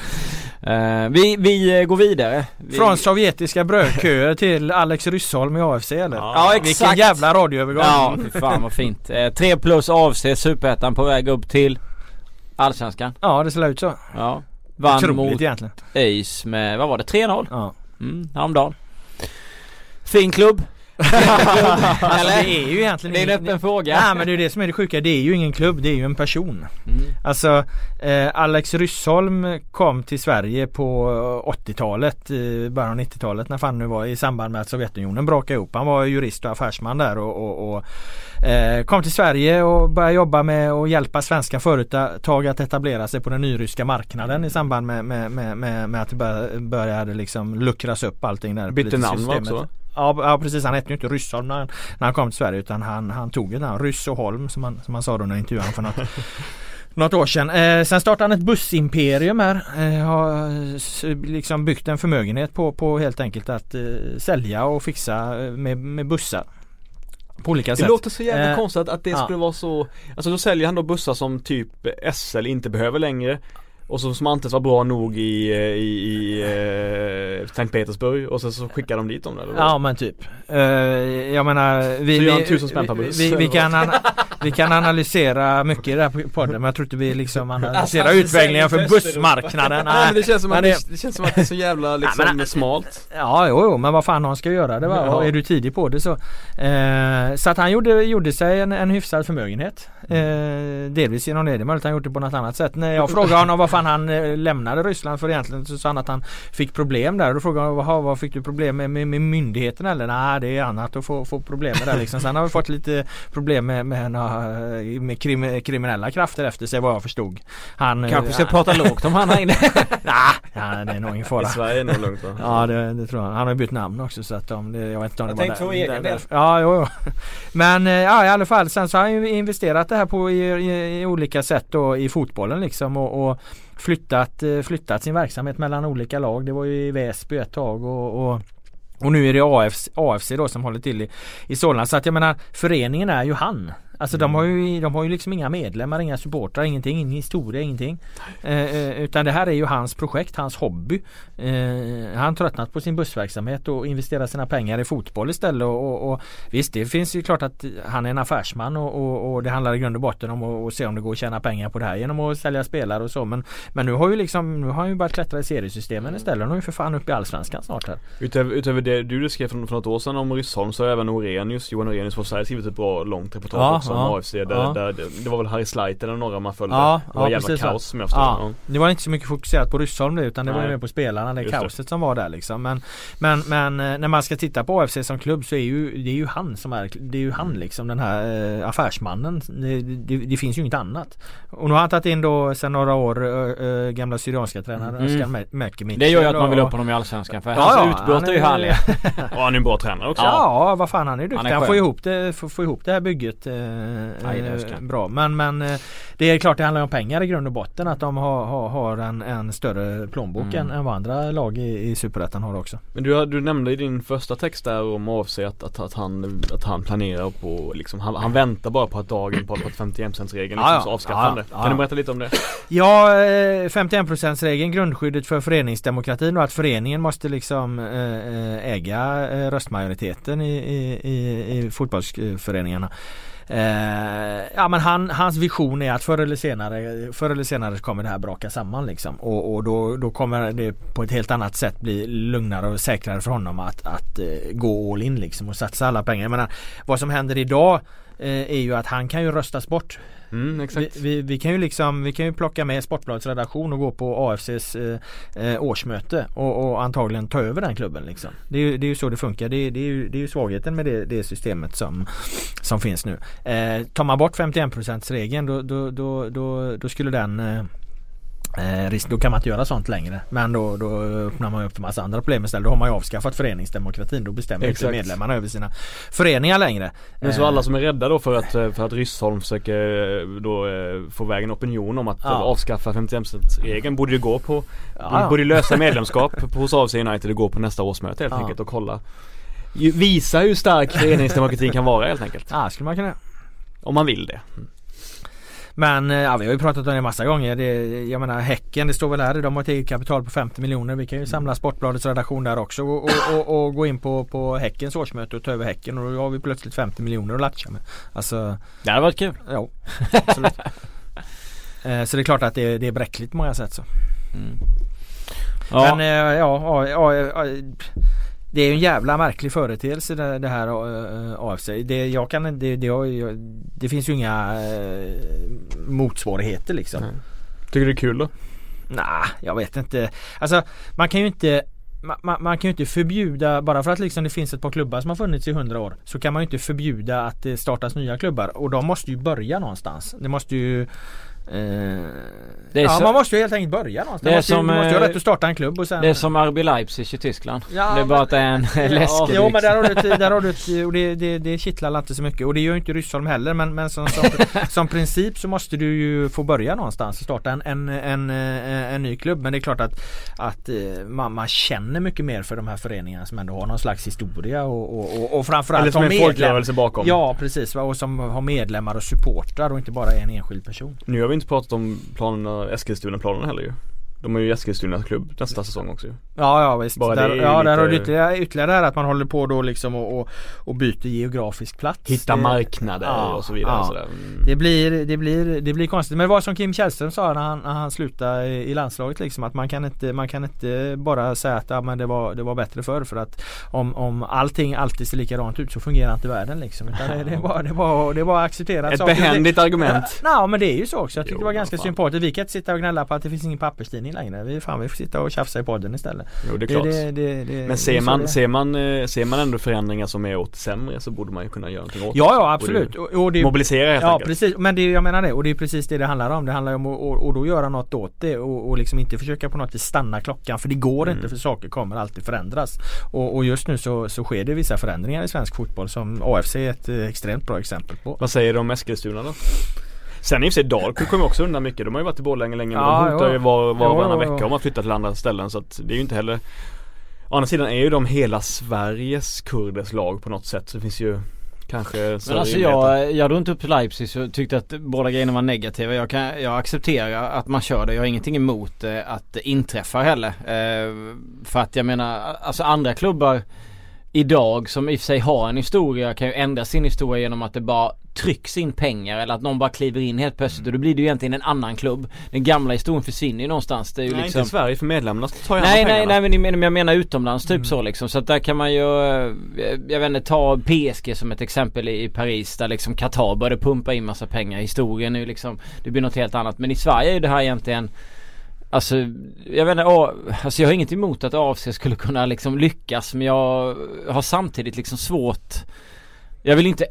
Vi går vidare. Från sovjetiska brödköer till Alex Ryssholm i AFC, eller? Ja, exakt. Vilken jävla radioövergång. Ja, fan vad fint. 3+ AFC, Superettan på väg upp till Allsvenskan. Ja, det ser ut så. Ja. Vann otroligt mot egentligen. ÖIS med, vad var det? 3-0? Ja. Häromdagen. Fin klubb. Alltså, det är ju egentligen det är en öppen fråga. Nej, men det är det som är det sjuka. Det är ju ingen klubb, det är ju en person. Alltså Alex Ryssholm kom till Sverige på 80-talet, början av 90-talet, när fan nu var, i samband med att Sovjetunionen brakade ihop. Han var jurist och affärsman där och kom till Sverige och började jobba med att hjälpa svenska företag att etablera sig på den nyryska marknaden i samband med att det började liksom luckras upp allting där. Bytte namn också. Ja, precis. Han hette ju inte Ryssholm när han kom till Sverige, utan han tog ju namn Ryss och Holm som han sa då när intervjuade för något år sedan. Sen startade han ett bussimperium här. Har liksom byggt en förmögenhet på helt enkelt att sälja och fixa med bussar. På olika sätt. Det låter så jävla konstigt att det skulle vara så. Alltså då säljer han då bussar som typ SL inte behöver längre. Och som antas var bra nog i Sankt Petersburg. Och så skickar de dit dem där. Ja, men typ jag menar så gör han 1000 spänn per buss. vi kan analysera mycket i det här podden, men jag tror inte vi liksom analyserar utvecklingen för bussmarknaden. Nej, det känns som att det är så jävla liksom smalt. Ja, jo, men vad fan han ska göra det, va? Ja. Är du tidig på det så. Så att han gjorde sig en hyfsad förmögenhet. Delvis genom det. Det är möjligt att han gjort det på något annat sätt. När jag frågade honom varför han lämnade Ryssland, för egentligen så sa han att han fick problem där. Och då frågade jag, vad fick du problem med myndigheterna? Eller nej, det är annat att få problem med det liksom. Sen har vi fått lite problem med kriminella krafter efter sig, vad jag förstod. Han kanske ska prata lågt om han här inne. Nej, det är nog ingen fara. I Sverige är det nog lugnt, va? Ja, det tror jag. Han har bytt namn också, så att jag vet inte om det var tänkte för egen del. Ja, jo. Men ja, i alla fall sen så har han ju investerat det här på i olika sätt då, i fotbollen liksom, och flyttat sin verksamhet mellan olika lag. Det var ju i Väsby ett tag och nu är det AFC då som håller till i Solna. Så att jag menar, föreningen är ju han. Alltså de har ju liksom inga medlemmar, inga supportrar, ingenting, ingen historia, ingenting. Utan det här är ju hans projekt, hans hobby. Han tröttnat på sin bussverksamhet och investerar sina pengar i fotboll istället. Och visst, det finns ju klart att han är en affärsman och det handlar i grund och botten om att se om det går att tjäna pengar på det här genom att sälja spelare och så. Men nu har han ju börjat klättra i seriesystemen istället. Han är ju för fan uppe i Allsvenskan snart här. Utöver det du skrev för något år sedan om Ryssholm, så har även Johan Orenius på Sverige skrivit ett bra långt reportage som AFC där det var väl Harry Sleiter eller några man följde. Det var jävla kaos som jag förstod. Det var inte så mycket fokuserat på Ryssholm utan det var ju mer på spelarna, det kaoset som var där liksom. Men när man ska titta på AFC som klubb så är det är ju han som det är ju han liksom, den här affärsmannen. Det finns ju inget annat. Och nu har han tagit in då sedan några år gamla syrianska tränaren Özcan Mekimic. Det gör ju att man vill upp honom i Allsvenskan, för hans utbrott är ju härliga. Och han är en bra tränare också. Ja, vad fan, han är duktig. Han får ihop det här bygget bra. Men det är klart, det handlar om pengar i grund och botten, att de har en större plånbok än vad andra lag i Superettan har också. Men du nämnde i din första text där om AFC att han planerar på liksom, han väntar bara på att dagen på 51%-regeln avskaffande. Kan du berätta lite om det? Ja, 51%-regeln, grundskyddet för föreningsdemokratin, och att föreningen måste liksom äga röstmajoriteten i fotbollsföreningarna. Men hans vision är att förr eller senare kommer det här braka samman liksom. Och då kommer det på ett helt annat sätt bli lugnare och säkrare för honom att gå all in liksom och satsa alla pengar. Jag menar, vad som händer idag är ju att han kan ju röstas bort. Exakt. Vi kan ju plocka med Sportbladets redaktion och gå på AFCs årsmöte och antagligen ta över den klubben liksom. Det är ju så det funkar. Det är ju svagheten med det systemet som finns nu. Tar man bort 51%-regeln då skulle den då kan man inte göra sånt längre. Men då öppnar man upp en massa andra problem istället. Då har man ju avskaffat föreningsdemokratin. Då bestämmer inte medlemmarna över sina föreningar längre. Men så alla som är rädda då för att Ryssholm försöker då få vägen opinion om att avskaffa 51%-regeln, borde ju gå på borde lösa medlemskap hos AFC United och gå på nästa årsmöte helt enkelt och kolla. Visa hur stark föreningsdemokratin kan vara helt enkelt. Ja, skulle man kunna. Om man vill det. Men vi har ju pratat om det en massa gånger. Jag menar, Häcken, det står väl här, de har ett eget kapital på 50 miljoner. Vi kan ju samla Sportbladets redaktion där också och gå in på Häckens årsmöte och ta över Häcken, och då har vi plötsligt 50 miljoner att latcha med. Alltså, det hade varit kul. Ja, absolut. Så det är klart att det är bräckligt på många sätt så. Men det är ju en jävla märklig företeelse det här AFC. Det finns ju inga motsvarigheter liksom. Tycker du det är kul då? Nej, jag vet inte. Alltså man kan ju inte förbjuda, bara för att liksom det finns ett par klubbar som har funnits i 100 år, så kan man ju inte förbjuda att det startas nya klubbar, och de måste ju börja någonstans. Det måste ju man måste ju helt enkelt börja någonstans. Du måste ju ha rätt att starta en klubb och sen... Det är som RB Leipzig i Tyskland. Ja, det är bara att det är en läskig. Ja, men där har du och det kittlar inte så mycket, och det gör ju inte Ryssholm heller, men som princip så måste du ju få börja någonstans och starta en ny klubb. Men det är klart att man känner mycket mer för de här föreningarna som ändå har någon slags historia och framförallt eller som en folkrörelse bakom. Ja, precis, och som har medlemmar och supportrar och inte bara en enskild person. Nu har vi inte pratat om Eskilstuna-planen heller ju. De är ju Eskilstunas klubb nästa säsong också. Ja visst. Där har du ytterligare här att man håller på då liksom och byter geografisk plats. Hitta marknader och så vidare. Ja. Sådär. Det blir konstigt. Men vad som Kim Källström sa när han slutade i landslaget liksom, att man kan inte bara säga att men det var bättre förr, för att om allting alltid ser likadant ut så fungerar inte världen liksom. Utan det var accepterat. Ett behändigt argument. Ja, men det är ju så också. Jag tycker det var ganska sympatiskt. Vi kan inte sitta och gnälla på att det finns ingen papperstidning längre. Vi får sitta och tjafsa i podden istället. Jo, det är klart. Men ser man ändå förändringar som är åt sämre, så borde man ju kunna göra någonting åt det. Ja, absolut. Och det, mobilisera helt enkelt. Precis. Men jag menar det. Och det är precis det handlar om. Det handlar om att då göra något åt det och liksom inte försöka på något vis stanna klockan. För det går inte, för saker kommer alltid förändras. Och just nu så sker det vissa förändringar i svensk fotboll som AFC är ett extremt bra exempel på. Vad säger du om Eskilstuna då? Sen i och för sig Dalkurd kommer också undan mycket. De har ju varit i Borlänge länge, men de hotar ju varannan vecka om att flytta till andra ställen, så att det är ju inte heller. Å andra sidan är ju de hela Sveriges kurders lag på något sätt, så det finns ju kanske. Men alltså jag drog inte upp till Leipzig så tyckte att båda grejerna var negativa. Jag accepterar att man kör det. Jag har ingenting emot att det inträffar heller. För att jag menar, alltså andra klubbar idag som i och för sig har en historia kan ju ändra sin historia genom att det bara trycks in pengar, eller att någon bara kliver in helt plötsligt och då blir det ju egentligen en annan klubb. Den gamla historien försvinner ju någonstans. Det är ju nej, liksom inte Sverige, för medlemmarna tar ju nej, men jag menar utomlands typ så liksom. Så att där kan man ju, jag vet inte, ta PSG som ett exempel i Paris där liksom Qatar började pumpa in massa pengar. Historien är ju liksom, det blir något helt annat. Men i Sverige är ju det här egentligen, alltså jag vet inte, alltså jag har inget emot att AFC skulle kunna liksom lyckas, men jag har samtidigt liksom svårt. Jag vill inte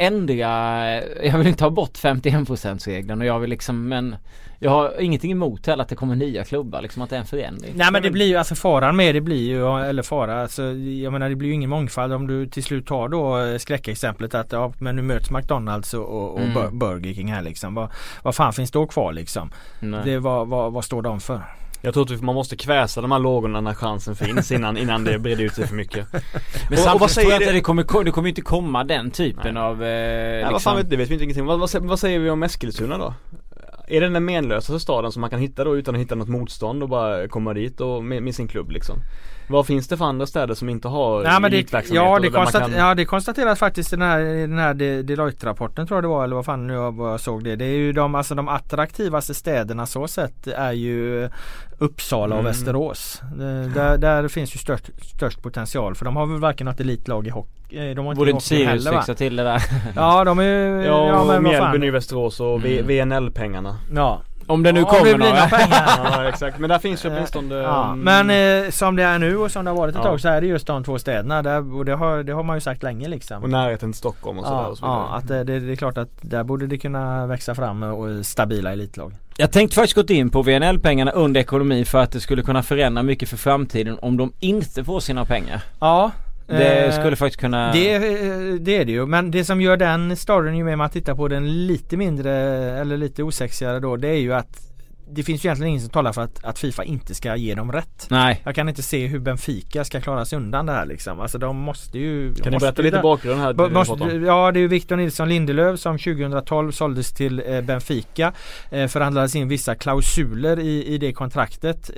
ta bort 51%-regeln, och jag vill liksom, men jag har ingenting emot heller att det kommer nya klubbar, liksom att det är en förändring. Nej, men det blir ju, alltså faran med det blir ju, eller fara, alltså jag menar det blir ju ingen mångfald om du till slut tar då skräckexemplet att men nu möts McDonalds och Burger King här liksom. Vad fan finns då kvar liksom? Det, vad står de för? Jag tror att man måste kväsa de här lågorna när chansen finns innan det breder ut sig för mycket. Men samtidigt tror jag att det kommer inte komma den typen av liksom. Vad fan vet vi inte ingenting. Vad säger vi om Eskilstuna då? Är det den menlösa staden som man kan hitta då utan att hitta något motstånd och bara komma dit och med sin klubb liksom? Vad finns det för andra städer som inte har elitverksamhet? Det konstateras faktiskt i den här Deloitte-rapporten, tror jag det var, eller vad fan nu jag såg det. Det är ju de attraktivaste städerna så sett är ju Uppsala och Västerås. Där finns ju störst potential, för de har väl varken något elitlag i hockey. De har borde inte Sirius fixa till det där. Ja, de är men Mjällby i Västerås och VNL-pengarna. Ja. Om det nu kommer några pengar. Ja, exakt. Men där finns ju åtminstone. Men som det är nu och som det har varit ett tag, så är det just de två städerna där, och det har man ju sagt länge liksom. Och närheten till Stockholm och sådär. Och så att det är klart att där borde det kunna växa fram och stabila elitlag. Jag tänkte faktiskt gått in på VNL-pengarna under ekonomi för att det skulle kunna förändra mycket för framtiden om de inte får sina pengar. Ja. Det skulle faktiskt kunna. Det är det ju. Men det som gör den storyn ju med att titta på den lite mindre eller lite osexigare då, det är ju att det finns ju egentligen ingen som talar för att FIFA inte ska ge dem rätt. Nej. Jag kan inte se hur Benfica ska klara sig undan det här liksom. Alltså de måste ju. Kan ni berätta lite bakgrund här? Ja, det är ju Victor Nilsson Lindelöf som 2012 såldes till Benfica. Förhandlades in vissa klausuler i det kontraktet.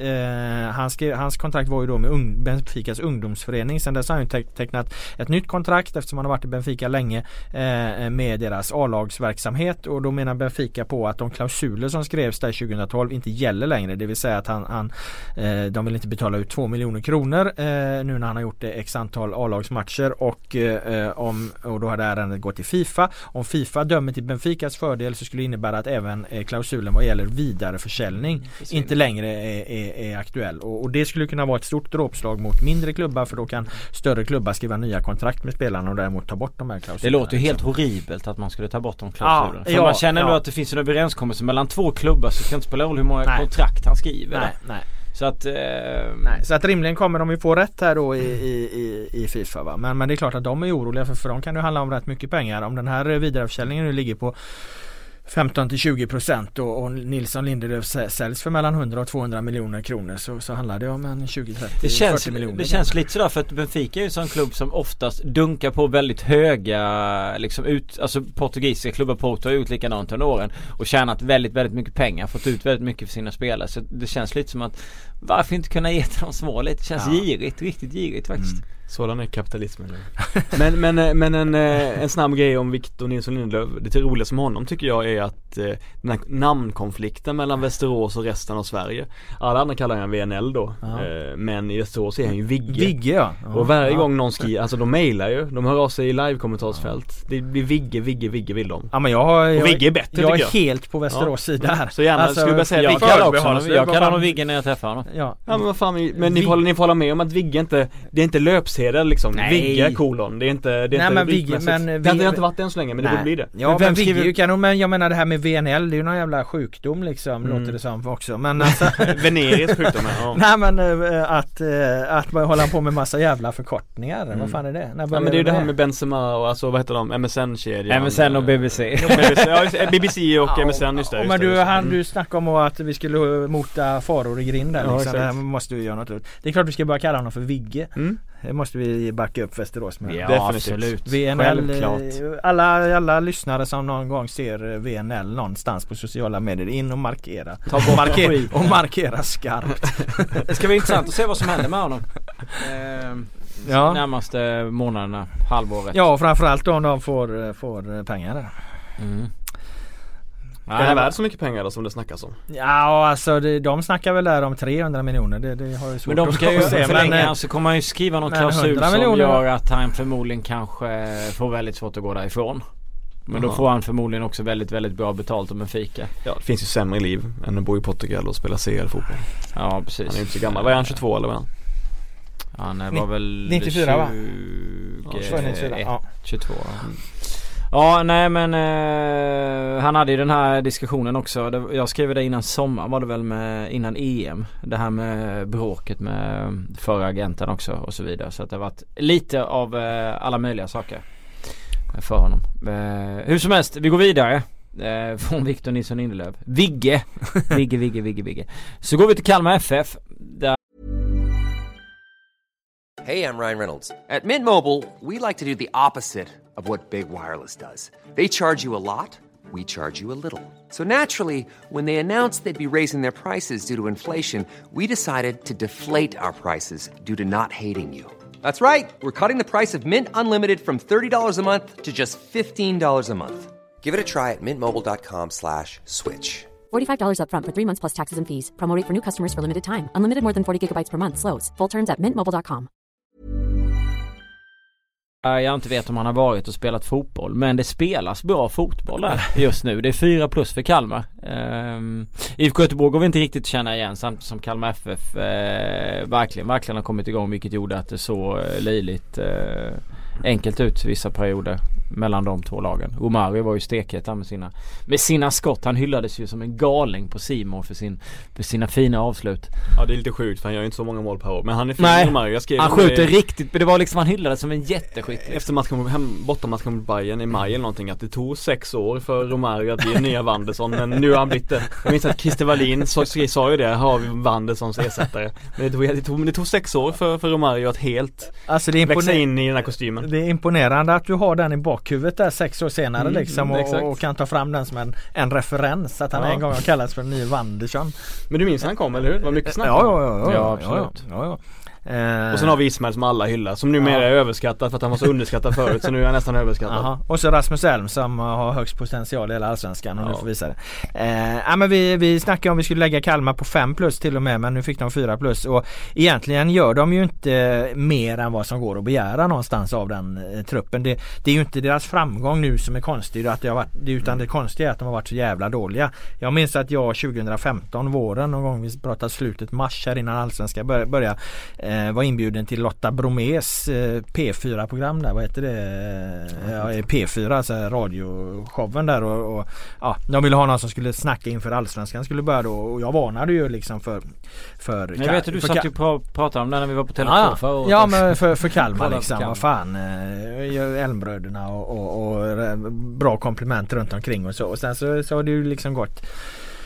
Hans kontrakt var ju då med Benficas ungdomsförening. Sen dess har han ju tecknat ett nytt kontrakt eftersom han har varit i Benfica länge med deras A-lagsverksamhet, och då menar Benfica på att de klausuler som skrevs där 2012 inte gäller längre, det vill säga att de vill inte betala ut 2 miljoner kronor nu när han har gjort x antal A-lagsmatcher, och då hade ärendet gått till FIFA. Om FIFA dömer till Benficas fördel så skulle det innebära att även klausulen vad gäller vidareförsäljning inte längre är aktuell, och det skulle kunna vara ett stort dråpslag mot mindre klubbar, för då kan större klubbar skriva nya kontrakt med spelarna och däremot ta bort de här klausulerna. Det låter ju helt horribelt att man skulle ta bort de klausulerna. För man känner då att det finns en överenskommelse mellan två klubbar, så kan inte spela roll hur många kontrakt han skriver. Nej. Så att rimligen kommer de ju få rätt här då i FIFA, va? Men det är klart att de är oroliga, för de kan ju handla om rätt mycket pengar. Om den här vidareförsäljningen nu ligger på 15-20% och Nilsson Lindelöf säljs för mellan 100 och 200 miljoner kronor, så handlar det om en 20-30-40 miljoner. Det känns lite sådär, för att Benfica är ju en sån klubb som oftast dunkar på väldigt höga liksom alltså portugisiska klubbar, Porto har gjort likadant under åren och tjänat väldigt, väldigt mycket pengar, fått ut väldigt mycket för sina spelare, så det känns lite som att varför inte kunna ge till de små lite? Det känns girigt, riktigt girigt faktiskt. Sådan är kapitalismen. Men en snabb grej om Victor Nilsson Lindelöf. Det roliga som honom tycker jag är att den här namnkonflikten mellan Västerås och resten av Sverige. Alla andra kallar han VNL då. Men i Västerås är han ju Vigge. Vigge, ja. Och varje gång någon skriver, alltså de mejlar ju. De hör av sig i live-kommentarsfält. Det blir Vigge vill de. Ja, men och Vigge är bättre, jag är helt på Västerås sida här. Så gärna skulle jag säga jag kallar honom Vigge när jag träffar honom. Ja men vad fan, men ni får hålla med om att Vigge inte, det är inte löpsedel liksom. Nej. Vigge kolon. Det är inte Vigge, men det har inte varit än så länge, men det borde bli det. Ja, men Vigge ju kanon, men jag menar det här med VNL, det är ju någon jävla sjukdom liksom, låter det som också. Men alltså venerisk sjukdom. Ja. Nej, men att man håller på med massa jävla förkortningar. Vad fan är det? Men det är ju det här med Benzema och alltså vad heter de? MSN-kedjan. MSN och BBC. BBC och MSN just det. Men du snackade om att vi skulle mota faror i grind där liksom. Det måste vi göra något åt. Det är klart vi ska börja kalla honom för Vigge. Det måste vi backa upp Västerås med. Ja, absolut. VNL, alla lyssnare som någon gång ser VNL någonstans på sociala medier, in och markera. Markera skarpt. Det ska bli intressant att se vad som händer med honom. Närmaste månaderna, halvåret. Ja, framförallt om de får pengar där. Är det värd så mycket pengar då som det snackas om? Ja, alltså de snackar väl där om 300 miljoner. Det har ju svårt. Men de ska ju förlänga, så kommer man ju skriva någon klausul som gör att han förmodligen kanske får väldigt svårt att gå därifrån. Men då får han förmodligen också väldigt, väldigt bra betalt om en fika. Ja, det finns ju sämre liv än att bo i Portugal och spela CL-fotboll. Ja, precis. Han är inte så gammal. Var han 22 eller vad är han? Han var väl 94 va? 22. Ja, nej men han hade ju den här diskussionen också. Jag skrev det innan sommar, var det väl innan EM. Det här med bråket med förra agenten också och så vidare. Så att det har varit lite av alla möjliga saker för honom. Hur som helst, vi går vidare från Victor Nilsson Lindelöf. Vigge. Så går vi till Kalmar FF. Hey, I'm Ryan Reynolds. At Mint Mobile, we like to do the opposite of what Big Wireless does. They charge you a lot, we charge you a little. So naturally, when they announced they'd be raising their prices due to inflation, we decided to deflate our prices due to not hating you. That's right. We're cutting the price of Mint Unlimited from $30 a month to just $15 a month. Give it a try at mintmobile.com/switch. $45 up front for 3 months plus taxes and fees. Promo rate for new customers for limited time. Unlimited more than 40 gigabytes per month. Slows full terms at mintmobile.com. Jag inte vet om han har varit och spelat fotboll, men det spelas bra fotboll där just nu. Det är 4+ för Kalmar. IFK Göteborg går vi inte riktigt känna igen, samtidigt som Kalmar FF verkligen har kommit igång, vilket gjorde att det så löjligt enkelt ut vissa perioder mellan de två lagen. Omari var ju stekhet med sina skott. Han hyllades ju som en galning på Simon för sina fina avslut. Ja, det är lite sjukt för han gör ju inte så många mål per år. Men han är fin, Omari. Han skjuter riktigt, men det var liksom, han hyllades som en jätteskytt. Efter bortamatchen mot Bayern i maj eller någonting, att det tog 6 år för Romario att bli nya Wanderson, men nu har han blivit det. Jag minns att Christer Wallin sa ju det, har vi Wandersons ersättare. Men det tog 6 år för Romario att helt växa in i den här kostymen. Det är imponerande att du har den i bakhuvudet där 6 år senare liksom, och kan ta fram den som en referens att han en gång har kallats för en ny Wanderson. Men du minns han kom, eller hur? Det var mycket snack. Ja, absolut. Ja. Och sen har vi Ismail som alla hyllar, som numera är överskattad för att han var så underskattad förut, så nu är han nästan överskattad. Aha. Och så Rasmus Elm som har högst potential i hela allsvenskan och nu får visa det. Men vi snackade om vi skulle lägga Kalmar på 5+ till och med, men nu fick de 4+, och egentligen gör de ju inte mer än vad som går att begära någonstans av den truppen. Det är ju inte deras framgång nu som är konstig, utan det konstiga är att de har varit så jävla dåliga. Jag minns att jag 2015 våren, någon gång vi pratade slutet mars här innan allsvenskan började, var inbjuden till Lotta Bromés P4-program där, vad heter det? P4, alltså radioshowen där, och de ville ha någon som skulle snacka inför allsvenskan skulle börja då, och jag varnade ju liksom för jag vet du satt ju på pratade om det när vi var på telefon förra året. Men för Kalmar liksom, vad fan, Elmbröderna och bra komplement runt omkring och så, och sen så har det ju liksom gått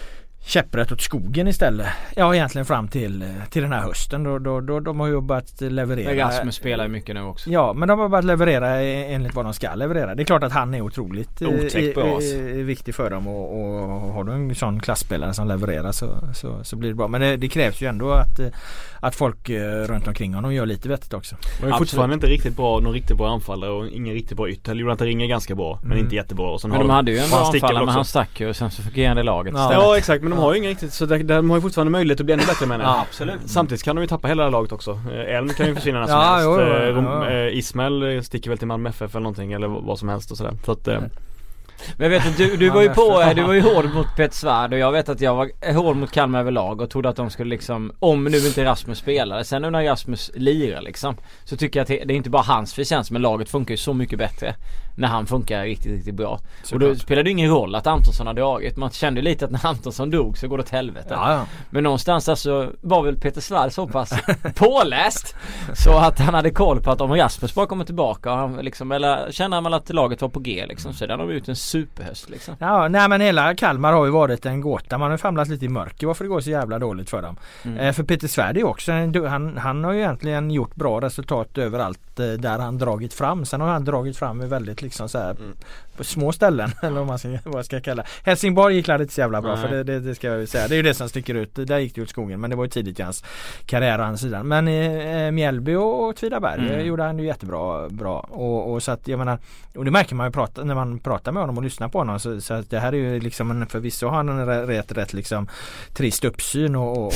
käpprätt åt skogen istället. Ja, egentligen fram till den här hösten då de har ju börjat leverera. Rasmus spelar mycket nu också. Ja, men de har börjat leverera enligt vad de ska leverera. Det är klart att han är otroligt viktig för dem och har du en sån klassspelare som levererar så blir det bra. Men det krävs ju ändå att folk runt omkring honom gör lite vettigt också. De är fortfarande inte någon riktigt bra anfallare och ingen riktigt bra ytter. Jonathan Ring är ganska bra, men inte jättebra. Och men de hade ju en bra anfallare, men han stack ju och sen så fungerade laget. Ja, exakt, men de har ju ingen riktigt, så de har ju fortfarande möjlighet att bli ännu bättre med det. Ja, absolut. Samtidigt kan de ju tappa hela laget också. Elm kan ju försvinna när som helst. Ismail sticker väl till Malmö FF eller någonting, eller vad som helst och sådär. Så att men jag vet att du var ju hård mot Peter Svärd, och jag vet att jag var hård mot Kalmar överlag och trodde att de skulle liksom, om nu inte Rasmus spelade, sen nu när Rasmus lirar liksom, så tycker jag att det är inte bara hans förtjänst, men laget funkar ju så mycket bättre när han funkar riktigt, riktigt bra. Så och då spelade det ingen roll att Antonsson hade dragit. Man kände lite att när Antonsson dog så går det åt helvete. Ja. Men någonstans alltså var väl Peter Svärd så pass påläst så att han hade koll på att om Rasmus bara kommer tillbaka och han liksom, eller känner man att laget var på G liksom, så den har ut en superhöst liksom. Ja, nej, men hela Kalmar har ju varit en gåta. Man har famlat lite i mörker varför det går så jävla dåligt för dem. För Peter Svärd är också han har ju egentligen gjort bra resultat överallt där han dragit fram. Sen har han dragit fram med väldigt liksom så här på små ställen eller vad jag ska kalla. Helsingborg gick inte så jävla bra, för det ska jag väl säga. Det är ju det som sticker ut. Där gick det ut skogen, men det var ju tidigt i hans karriär å andra sidan. Men Mjällby och Tvidaberg gjorde han ju jättebra bra. Och så att jag menar, och det märker man ju när man pratar med honom och lyssnar på honom, så att det här är ju liksom förvisso har han en rätt liksom trist uppsyn och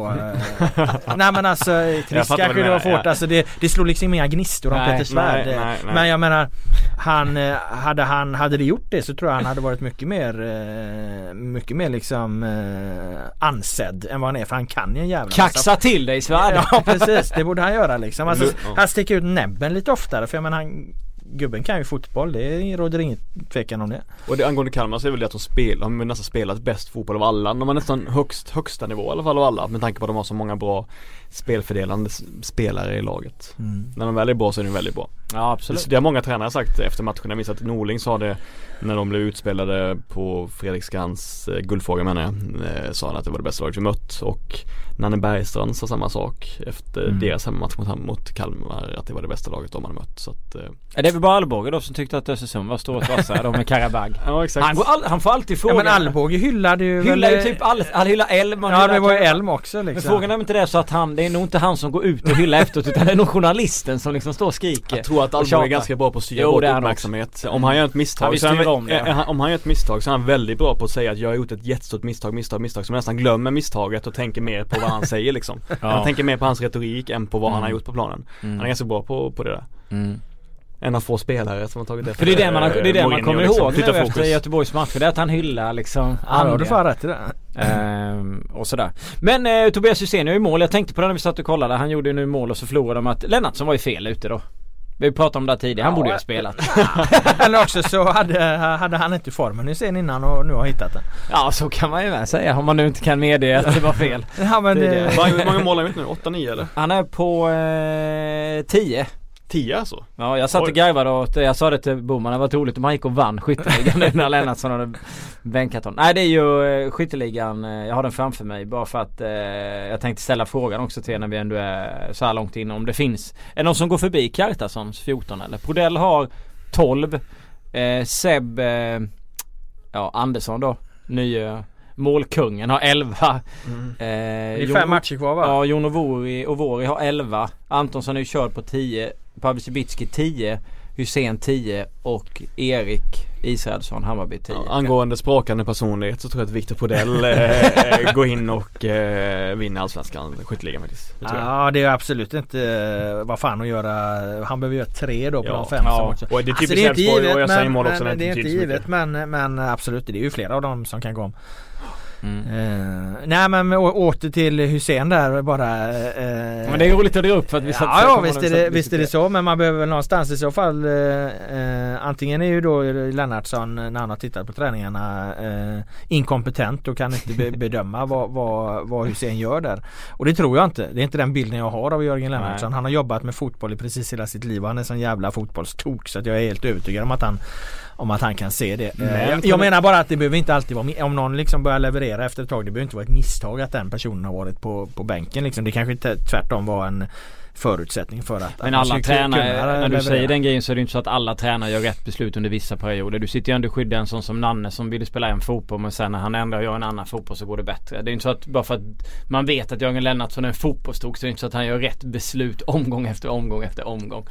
nej, men alltså trist kanske det var fort, alltså det slår liksom inga gnistor om Peter Svärd. Men jag menar, hade det gjort det så tror jag han hade varit mycket mer liksom ansedd än vad han är, för han kan ju en jävla kaxa till dig Svärd. Ja, precis, det borde han göra liksom. Alltså, han sticker ut näbben lite oftare, för jag menar gubben kan ju fotboll, det råder inget tvekan om det. Och det angående Kalmar så är väl det att de har nästan spelat bäst fotboll av alla. De har nästan högsta nivå i alla fall av alla, med tanke på att de har så många bra spelfördelande spelare i laget. När de väl är bra så är de väldigt bra. Ja, absolut. Det har många tränare sagt efter matchen. Jag minns att Norling sa det när de blev utspelade på Fredriksskans guldfråga, menar jag, sa han att det var det bästa laget vi mött, och Nanne Bergstrand sa samma sak efter deras hemmamatch mot Kalmar, att det var det bästa laget de hade mött. Så att, det är väl bara Alborg då som tyckte att Östersund var stort vassa de med Karabag. Ja, exakt. Han får alltid fråga. Ja, men Alborg hyllade ju typ han hyllar Elm. Ja, det var ju Elm också liksom. Men frågan är inte det så att det är nog inte han som går ut och hyllar efteråt, utan det är nog journalisten som liksom står och skriker. Jag tror att Alborg är ganska bra på att styra bort uppmärksamhet. Om han gör ett misstag om han gör ett misstag så är han väldigt bra på att säga att jag har gjort ett jättestort misstag, så man nästan glömmer misstaget och tänker mer på vad han säger liksom. Han tänker mer på hans retorik än på vad han har gjort på planen. Han är ganska bra på det där. En av få spelare som har tagit det. För det är det man kommer ihåg liksom, efter Göteborgs match, det är att han hyllar liksom andra. Du får rätt i det. Och sådär. Men Tobias Hysén är ju mål. Jag tänkte på det när vi satt och kollade. Han gjorde ju nu mål och så förlorade de att Lennart som var ju fel ute då. Vi pratade om det tidigare. Han borde ju ha spelat. Eller också så hade han inte formen Hysén innan och nu har hittat den. Ja, så kan man ju väl säga. Om man nu inte kan medge att det var fel. Ja, men hur många mål har han gjort nu? 8-9 eller? Han är på 10. 10 alltså? Ja, jag satt och garvade och jag sa det till Boman, det var roligt om han gick och vann skytteligan när Lennartsson hade bänkat honom. Nej, det är ju skytteligan, jag har den framför mig bara för att jag tänkte ställa frågan också till när vi ändå är så här långt in, om det finns. Är det någon som går förbi Kartassons 14 eller? Prodell har 12, Seb Andersson då, nya målkungen har 11. Det är 5 matcher kvar, va? Ja, Jon Ovori har 11. Antonsson är ju körd på 10. Pavlicibicki 10. Hysén 10. Och Erik Israelsson Hammarby 10. Ja, angående språkande personlighet så tror jag att Victor Prodell går in och vinner allsvenskan skytteligan faktiskt. Ja, det är absolut inte vad fan att göra. Han behöver göra 3 då på de 5 som också. Och det är typiskt Elfsborg och jag säger mål också. Det är inte givet, men absolut, det är ju flera av dem som kan gå om. Nej, men åter till Hysén där bara. Men det är roligt att dra upp för att vi satt. Ja, visst är det så, men man behöver väl någonstans i så fall antingen är ju då Lennartsson när han har tittat på träningarna inkompetent och kan inte bedöma vad Hysén gör där. Och det tror jag inte. Det är inte den bilden jag har av Jörgen Lennartsson. Han har jobbat med fotboll i precis hela sitt liv och han är sån jävla fotbollstok så att jag är helt övertygad om att han kan se det. Jag menar bara att det behöver inte alltid vara om någon liksom börjar leverera leverera efter ett tag. Det behöver inte vara ett misstag att den personen har varit på bänken liksom. Det kanske inte tvärtom var en förutsättning för att... Men alla tränare, när du säger den grejen så är det inte så att alla tränare gör rätt beslut under vissa perioder. Du sitter ju ändå skydda en sån som Nanne som ville spela en fotboll, men sen när han ändrar och gör en annan fotboll så går det bättre. Det är inte så att bara för att man vet att Jörgen Lennartsson är en fotbollstok så är det inte så att han gör rätt beslut omgång efter omgång efter omgång.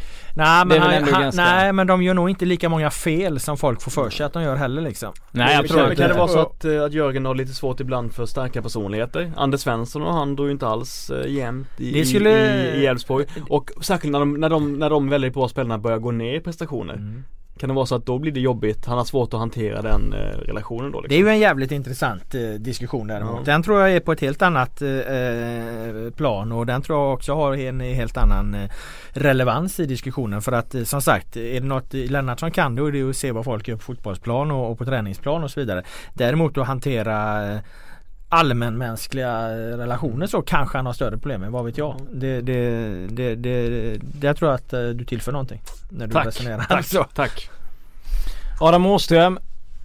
Nej, men de gör nog inte lika många fel som folk får för sig att de gör heller liksom. Nej, absolut. Kan det vara så att Jörgen har lite svårt ibland för starka personligheter? Anders Svensson och han drog ju inte alls jämnt i Elfsborg. Och särskilt när de väldigt bra spelarna börjar gå ner i prestationer. Kan det vara så att då blir det jobbigt? Han har svårt att hantera den relationen då liksom. Det är ju en jävligt intressant diskussion däremot. Den tror jag är på ett helt annat plan, och den tror jag också har en helt annan relevans i diskussionen, för att som sagt, är det något Lennartsson kan då är det att se vad folk gör på fotbollsplan och på träningsplan och så vidare. Däremot att hantera allmänmänskliga relationer så kanske han har större problem med, vad vet jag. Det tror jag att du tillför någonting när du resonerar. Tack. Adam Åström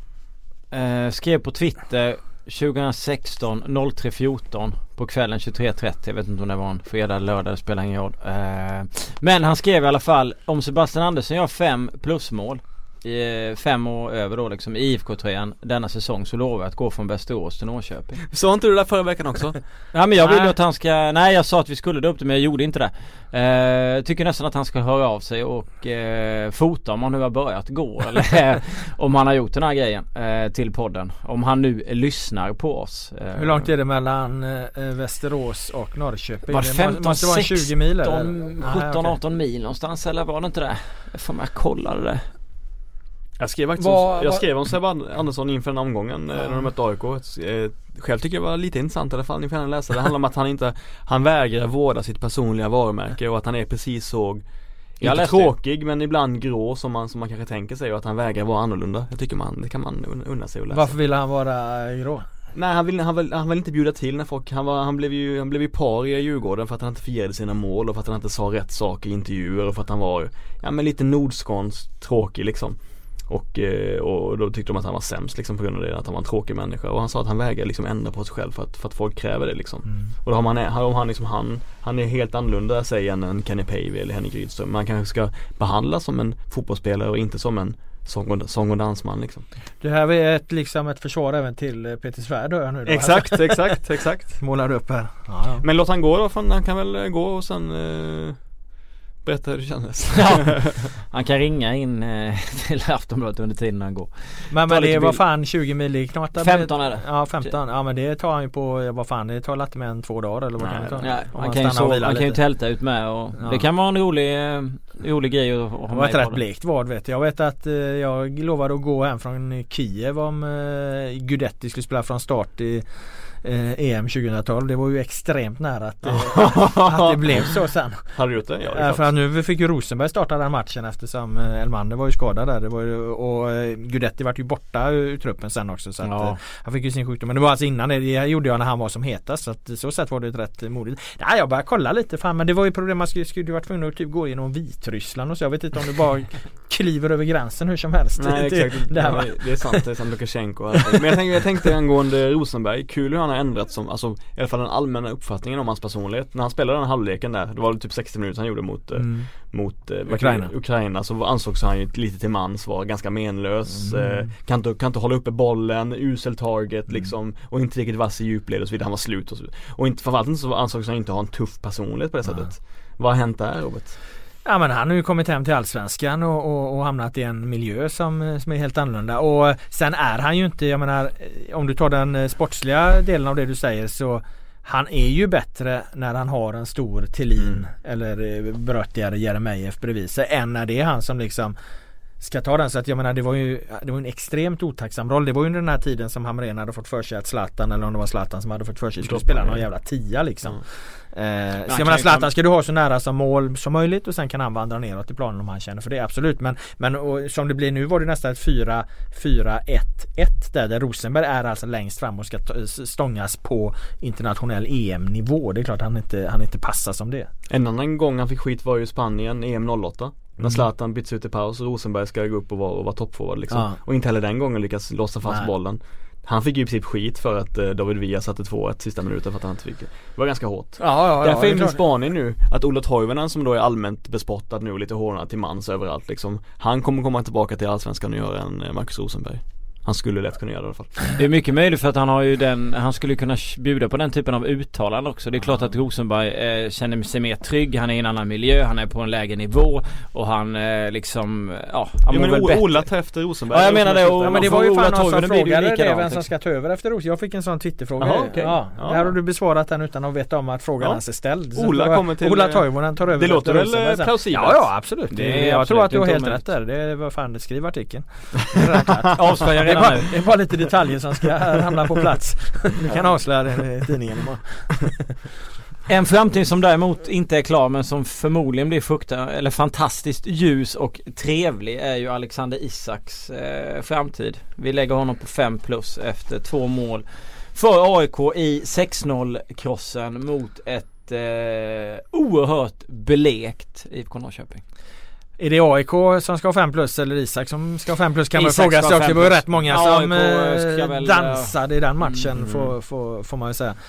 skrev på Twitter 2016 03:14 på kvällen 23:30. Jag vet inte om det var en fredag, lördag, det spelar ingen roll. Men han skrev i alla fall: om Sebastian Andersson gör 5 plusmål 5 år över då liksom i IFK-tröjan denna säsong, så lovar jag att gå från Västerås till Norrköping. Sa inte du det där förra veckan också? Ja, men jag ville att han ska... Nej, jag sa att vi skulle dra upp det, men jag gjorde inte det. Tycker nästan att han ska höra av sig och fota om han nu har börjat gå eller om han har gjort den här grejen till podden. Om han nu lyssnar på oss. Hur långt är det mellan Västerås och Norrköping? Var det 15, måste vara 20 mil eller? 17-18 mil någonstans, eller var det inte det? Jag får mig kolla det. Jag skrev om Sebastian Andersson inför den omgången när de mötte AIK. Själv tycker jag var lite intressant i alla fall. Ni får gärna läsa. Det handlar om att han vägrar vårda sitt personliga varumärke och att han är precis så inte tråkig men ibland grå som man kanske tänker sig, och att han vägrar vara annorlunda. Jag tycker det kan man unna sig att läsa. Varför vill han vara grå? Nej, han vill inte bjuda till när folk, han blev ju par i Djurgården för att han inte firade sina mål och för att han inte sa rätt saker i intervjuer och för att han var lite nordskånsk tråkig liksom. Och då tyckte de att han var sämst liksom, på grund av det, att han var en tråkig människa, och han sa att han vägrar liksom ändra på sig själv för att folk kräver det liksom. Och då han är helt annorlunda säger en Kenny Pavey eller Henrik Rydström. Man kanske ska behandlas som en fotbollsspelare och inte som en sång- och dansman liksom. Det här är ett försvar även till Peter Svärd nu då. Exakt. Målar upp här. Ja. Men låt han gå då, för han kan väl gå och sen berätta hur det kändes. Ja, han kan ringa in till Aftonbladet under tiden han går. Men det var fan 20 mil i knata. 15 är det. Ja, 15. Ja, men det tar han ju på, vad fan, det tar lätt med 2 dagar eller vad kan det ta? Ja, han kan ju tälta ut med och det kan vara en rolig grej att ha med. Det var ett rätt blekt vad vet jag. Jag vet att jag lovade att gå hem från Kiev om Gudetti skulle spela från start i EM 2012. Det var ju extremt nära att det blev så sen. Har du gjort det? Ja, för att nu fick ju Rosenberg starta den matchen eftersom Elmander var ju skadad där. Det var ju, och Gudetti var ju borta ur truppen sen också, så att han fick ju sin sjukdom. Men det var alltså innan det gjorde jag när han var som hetast, så att så sätt var det ett rätt modigt. Nej, jag började kolla lite fan, men det var ju problem, man skulle ju varit tvungen att typ gå genom Vitryssland och så. Jag vet inte om det bara kliver över gränsen hur som helst. Nej, exakt. Det är sant, det är som Lukasjenko. Men jag tänkte angående Rosenberg, kul hur han har ändrat som, alltså i alla fall den allmänna uppfattningen om hans personlighet. När han spelade den halvleken där, det var typ 60 minuter han gjorde mot Ukraina, så ansågs han ju lite till mans, var ganska menlös, kan inte hålla uppe bollen, usel target liksom, och inte riktigt vass i djupled och så vidare. Han var slut och så vidare. Och inte, framförallt så ansågs han inte ha en tuff personlighet på det sättet. Vad har hänt där, Robert? Ja, men han har ju kommit hem till Allsvenskan och hamnat i en miljö som är helt annorlunda. Och sen är han ju inte, jag menar, om du tar den sportsliga delen av det du säger, så han är ju bättre när han har en stor Thelin eller bröttigare Jeremejeff bredvid sig än när det är han som liksom ska ta den. Så att jag menar, det var en extremt otacksam roll. Det var ju under den här tiden som Hamrén hade fått för sig att Zlatan, eller om det var Zlatan som hade fått för sig, skulle spela någon jävla 10 liksom. Så jag menar, Zlatan ska du ha så nära som mål som möjligt, och sen kan han vandra neråt i planen om han känner för det, absolut. Men och som det blir nu var det nästan ett 4-4-1-1 där Rosenberg är alltså längst fram och ska stångas på internationell EM-nivå. Det är klart han inte passar som det. En annan gång han fick skit var ju Spanien EM 08. När Zlatan byts ut i paus och Rosenberg ska gå upp och vara toppforward liksom. Och inte heller den gången lyckas låsa fast bollen. Han fick ju i princip skit för att David Villa satte 2-1 sista minuten för att han inte fick. Det var ganska hårt. Därför är min spaning nu att Ola Toivonen, som då är allmänt bespottad nu, lite hårdare till mans överallt liksom, han kommer komma tillbaka till Allsvenskan och göra en Marcus Rosenberg. Han skulle lätt kunna göra det i alla fall. Det är mycket möjligt för att han har ju han skulle kunna bjuda på den typen av uttalande också. Det är klart att Rosenberg känner sig mer trygg. Han är i en annan miljö, han är på en lägre nivå och han liksom Ola tar efter Rosenberg. Ja, jag menar det. Men det var ju fan någon som frågade det, vem som ska ta över efter Rosenberg. Jag fick en sån Twitterfråga. Okay. Där har du besvarat den utan att veta om att frågan ens är ställd. Ola Toivonen tar över. Det låter väl plausibelt? Ja, absolut. Jag tror att du har helt rätt där. Det var fan det skriver artikeln. Avslöjar det är bara lite detaljer som ska hamna på plats. Du kan avslöja det i tidningen. En framtid som däremot inte är klar men som förmodligen blir fantastiskt ljus och trevlig är ju Alexander Isaks framtid. Vi lägger honom på 5+ efter 2 mål för AIK i 6-0-krossen mot ett oerhört belekt IFK Norrköping. Är det AIK som ska ha 5+ eller Isak som ska ha 5+ kan man fråga sig. Det var ju rätt många som dansade i den matchen får man ju säga.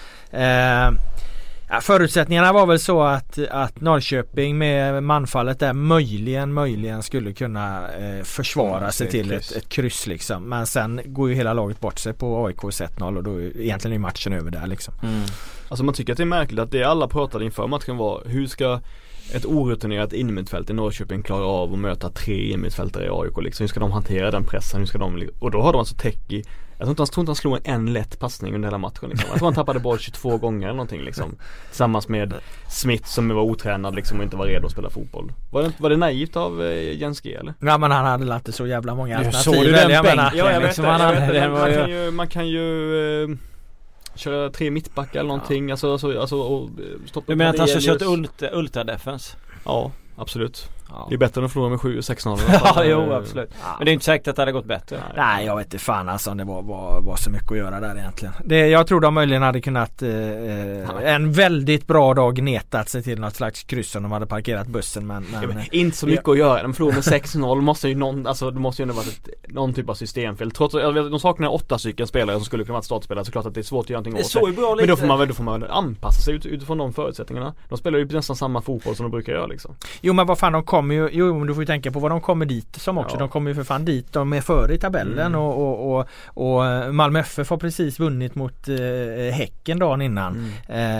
Förutsättningarna var väl så att Norrköping med manfallet där möjligen skulle kunna försvara sig till ett kryss liksom. Men sen går ju hela laget bort sig på AIK 1-0 och då egentligen är matchen över där liksom. Alltså man tycker att det är märkligt att det alla pratade inför matchen var hur ska ett orutinerat innermittfält i Norrköping klarar av att möta 3 innermittfältare i AIK liksom. Hur ska de hantera den pressen? Och då har de alltså Teki. Jag tror inte han slog en lätt passning under hela matchen liksom. Jag tror han tappade boll 22 gånger eller någonting liksom. Tillsammans med Smith som var otränad liksom och inte var redo att spela fotboll. Var det naivt av Jens G eller? Ja, men han hade inte så jävla många alternativ. Såg du den bänken? Jag vet man kan ju köra 3 mittbackar eller någonting. Alltså och stoppa. Du menar att han ska köra ultra-defense? Ja, absolut. Ja. Det är bättre än att förlora med 7-6-0. Ja, jo, absolut. Ja. Men det är inte säkert att det hade gått bättre. Nej, jag vet inte fan alltså om det var så mycket att göra där egentligen. Jag tror de möjligen hade kunnat en väldigt bra dag gnetat sig till något slags kryss om de hade parkerat bussen. Men inte så mycket att göra. De förlorar med 6-0. Det måste ju ändå varit någon typ av systemfel. Trots att de saknar 8 stycken spelare som skulle kunna vara startspelare, så klart att det är svårt att göra någonting åt det. Men då får man anpassa sig utifrån de förutsättningarna. De spelar ju nästan samma fotboll som de brukar göra liksom. Jo, men vad fan, de kommer ju, du får ju tänka på vad de kommer dit som också. Ja. De kommer ju för fan dit, de är före i tabellen och Malmö FF har precis vunnit mot Häcken dagen innan.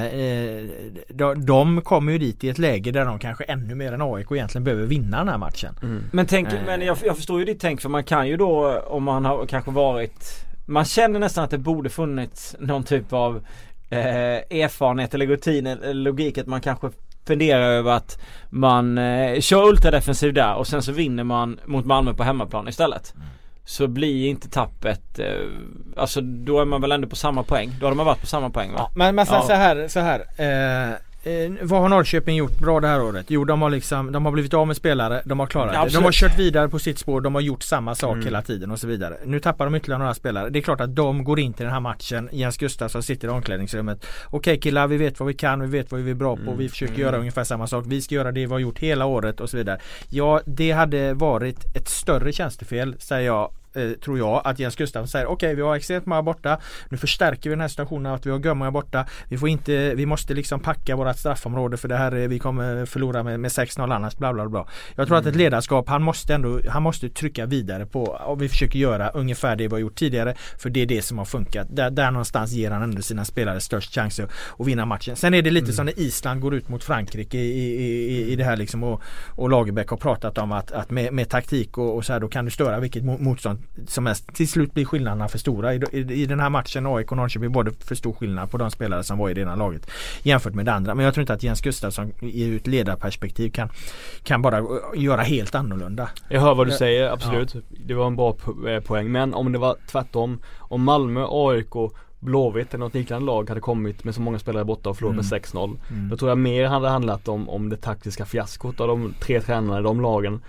De kommer ju dit i ett läge där de kanske ännu mer än AIK egentligen behöver vinna den här matchen. Men jag förstår ju ditt tänk, för man kan ju då, om man har kanske varit, man känner nästan att det borde funnits någon typ av erfarenhet eller rutin eller logik, att man kanske funderar över att man kör ultradefensiv där och sen så vinner man mot Malmö på hemmaplan istället. Så blir inte tappet alltså då är man väl ändå på samma poäng. Då har man varit på samma poäng, va? Ja, men sen så här vad har Norrköping gjort bra det här året? Jo, de har blivit av med spelare, de har klarat det. De har kört vidare på sitt spår, de har gjort samma sak hela tiden och så vidare. Nu tappar de ytterligare några spelare. Det är klart att de går in till den här matchen. Jens Gustafsson sitter i omklädningsrummet. Okej killar, vi vet vad vi kan, vi vet vad vi är bra på, vi försöker göra ungefär samma sak. Vi ska göra det vi har gjort hela året och så vidare. Ja, det hade varit ett större tjänstefel, säger jag. Tror jag, att Jens Gustafsson säger okej, vi har extremt många borta, nu förstärker vi den här situationen att vi har Gömma borta, vi måste liksom packa vårat straffområde för det här, vi kommer förlora med 6-0 annars, bla bla bla. Jag tror att ett ledarskap, han måste trycka vidare på, och vi försöker göra ungefär det vi har gjort tidigare, för det är det som har funkat. Där någonstans ger han ändå sina spelare störst chans att vinna matchen. Sen är det lite som när Island går ut mot Frankrike i det här liksom, och Lagerbäck har pratat om att med taktik och så här, då kan du störa vilket motstånd som helst. Till slut blir skillnaderna för stora. I den här matchen AIK och Norrköping var det för stor skillnad på de spelare som var i det ena laget jämfört med det andra. Men jag tror inte att Jens Gustafsson i ett ledarperspektiv kan bara göra helt annorlunda. Jag hör vad du säger, absolut. Ja. Det var en bra poäng. Men om det var tvärtom, om Malmö, AIK, Blåvitt eller något liknande lag hade kommit med så många spelare borta och förlorat med 6-0, då tror jag mer hade handlat om det taktiska fiaskot av de 3 tränarna i de lagen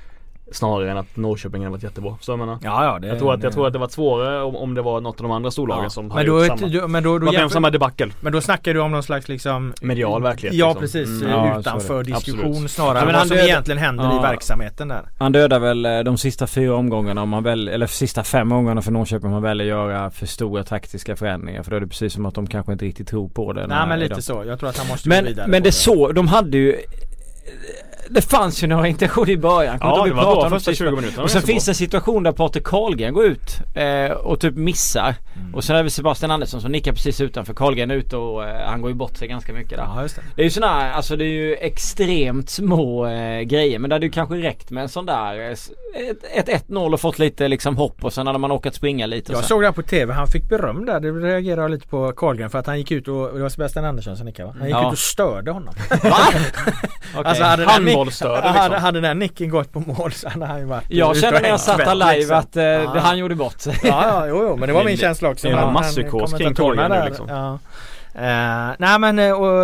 snarare än att Norrköping hade varit jättebra. Så jag menar. Jag tror att det var svårare om det var något av de andra storlagen som hade gjort samma. Samma debacle. Men då snackar du om någon slags liksom medial verklighet. Ja, liksom. Precis. Utanför diskussion absolut. Snarare men vad som egentligen händer i verksamheten där. Han dödar väl de sista 4 omgångarna om man eller sista 5 omgångarna för Norrköping om man väljer göra för stora taktiska förändringar. För då är det precis som att de kanske inte riktigt tror på det. Nej, men lite så. Jag tror att han måste gå vidare. Men det så, de hade ju det fanns ju några intentioner i början. Ja, det var bra första 20 minuter. Och sen finns det en situation där Patrik Karlgren går ut och typ missar. Och sen är det Sebastian Andersson som nickar precis utanför. Karlgren ut och han går ju bort sig ganska mycket där. Ja, just det. Det är ju såna här, alltså det är ju extremt små grejer. Men det hade ju kanske räckt med en sån där ett 1-0 och fått lite liksom hopp. Och sen hade man åkat springa lite. Jag såg det på tv, han fick beröm där. Det reagerade jag lite på Karlgren för att han gick ut och det var Sebastian Andersson som nickade, va? Han gick ut och störde honom. Va? Alltså hade den nicken gått på mål så hade han ju varit. Jag känner när jag satt live liksom. Att han gjorde bort sig. Jo, men det var min känsla också. Det var masspsykos kring Karlgren liksom. Nej men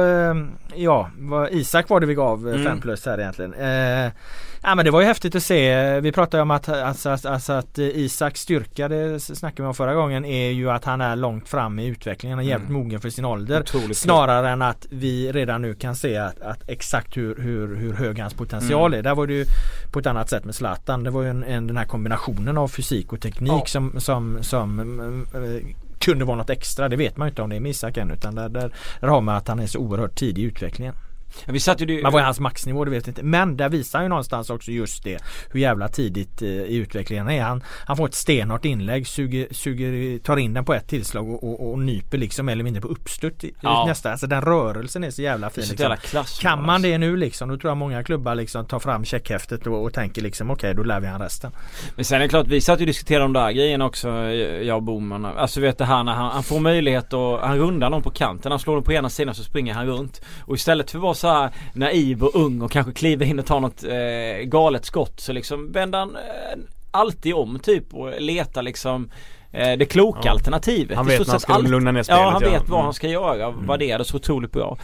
Isak var det vi gav 5+ här egentligen. Men det var ju häftigt att se. Vi pratade om att Isaks styrka, det snackade vi om förra gången, är ju att han är långt fram i utvecklingen. Han är jävligt mogen för sin ålder. Otroligt snarare än att vi redan nu kan se att exakt hur hög hans potential är. Där var det ju på ett annat sätt med Zlatan. Det var ju den här kombinationen av fysik och teknik som kunde vara något extra. Det vet man ju inte om det är med Isak än, utan där har man att han är så oerhört tidig i utvecklingen. Men vad är hans maxnivå, det vet jag inte. Men där visar ju någonstans också just det, hur jävla tidigt i utvecklingen är han. Han får ett stenhårt inlägg, tar in den på ett tillslag och nyper liksom eller mindre på uppstutt nästa. Alltså den rörelsen är så jävla fin. Liksom. Kan man det nu liksom, då tror jag många klubbar liksom tar fram checkhäftet och tänker liksom okej, då lär vi han resten. Men sen är det klart, vi satt ju och diskuterade de där grejerna också, jag och Boman. Alltså vet det här när han får möjlighet och han rundar någon på kanten, han slår den på ena sidan så springer han runt. Och istället för att vara så här naiv och ung och kanske kliva in och ta något galet skott, så liksom vänder han alltid om typ och letar liksom det kloka alternativet. Han vet när han ska lugna ner spelet. Ja, han vet vad han ska göra, vad det är så otroligt bra.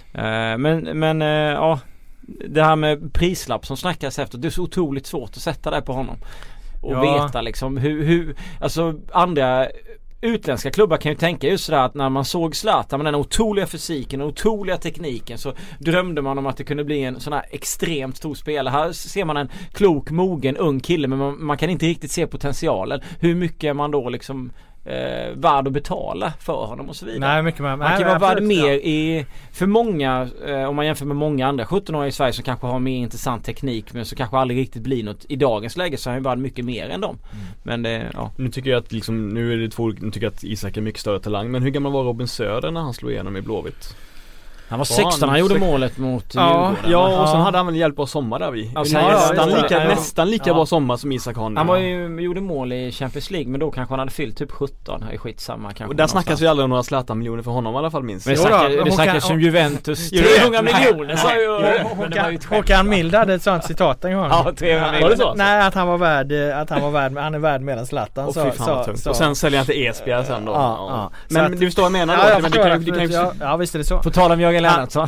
Men det här med prislapp som snackas efter, det är så otroligt svårt att sätta det på honom. Och veta liksom hur alltså andra utländska klubbar kan ju tänka just sådär att när man såg Zlatan med den otroliga fysiken och otroliga tekniken så drömde man om att det kunde bli en sån här extremt stor spelare. Här ser man en klok, mogen, ung kille, men man kan inte riktigt se potentialen. Hur mycket är man då liksom värd att betala för honom och så vidare. Nej, mycket man kan vara värd mer för många, om man jämför med många andra 17-åringar i Sverige som kanske har mer intressant teknik men så kanske aldrig riktigt blir något. I dagens läge så är han värd mycket mer än dem. Men det, Nu tycker jag att liksom, nu är det två, nu tycker jag att Isak är mycket större talang, men hur gammal var Robin Söder när han slog igenom i Blåvitt? Han var 16, han gjorde målet mot Djurgården. Ja, och sen hade han väl hjälp av sommar där vi. Nästan lika bra sommar som Isak har nu. Han gjorde mål i Champions League, men då kanske han hade fyllt typ 17. Det är skitsamma kanske. Och där snackas ju aldrig om några Zlatan-miljoner för honom i alla fall, minst. Men det snackas som Juventus 300 miljoner sa ju. Håkan Mild hade ett sånt citat en gång. Ja, 300 miljoner. Nej, att han är värd mer än Zlatan. Och sen säljer han till Esbjerg sen då. Men du förstår vad jag menar. Ja, visst är det så. På tal om Jörgen Lennartsson.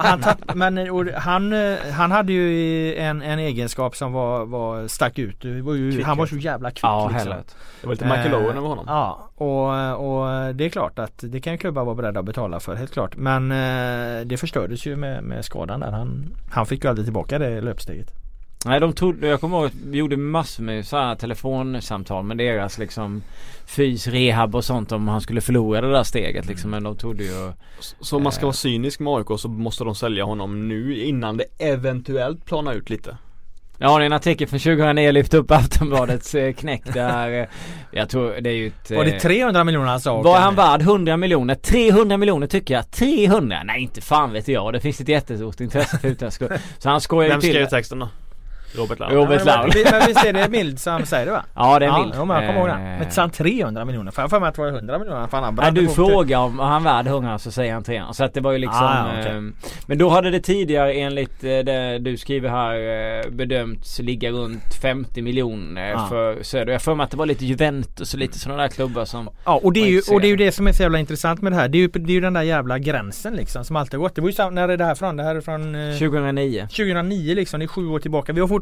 Han hade ju en egenskap som var stack ut. Han var så jävla kvick liksom. Det var lite McElrowan över honom. Ja, och det är klart att det kan klubbar vara beredda att betala för, helt klart. Men det förstördes ju med skadan där. Han fick ju aldrig tillbaka det löpsteget. Nej, jag kommer ihåg att vi gjorde massor med så här telefonsamtal med deras liksom rehab och sånt om han skulle förlora det där steget liksom, men de tog det ju. Så om man ska vara cynisk med AIK så måste de sälja honom nu innan det eventuellt planar ut lite. Ja, det är en artikel från 2009 lyft upp Aftonbladets knäck där. Jag tror det är ju var det 300 miljoner han sa? Var han värd 100 miljoner? 300 miljoner tycker jag. 300? Nej, inte fan vet jag. Det finns ett jättestort intresse för utländsk. Så han skojar ju till. Vem skrev texten då? Robert Laul. Men visst är det Mild som säger det, va? Ja, det är Mild. Ja, men jag kommer ihåg det. Men sen 300 miljoner. För mig att det var 100 miljoner. Nej, du frågar om han värd 100 så säger han 300. Så att det var ju liksom okay. Men då hade det tidigare enligt det du skriver här bedömts ligga runt 50 miljoner för Söder. Jag får mig att det var lite Juventus och lite sådana där klubbar som. Ja, och det är ju det som är så jävla intressant med det här. Det är ju den där jävla gränsen liksom som alltid gått. Det var ju när är det här från? Det här är från 2009. 2009 liksom, det är 7 år tillbaka. Vi har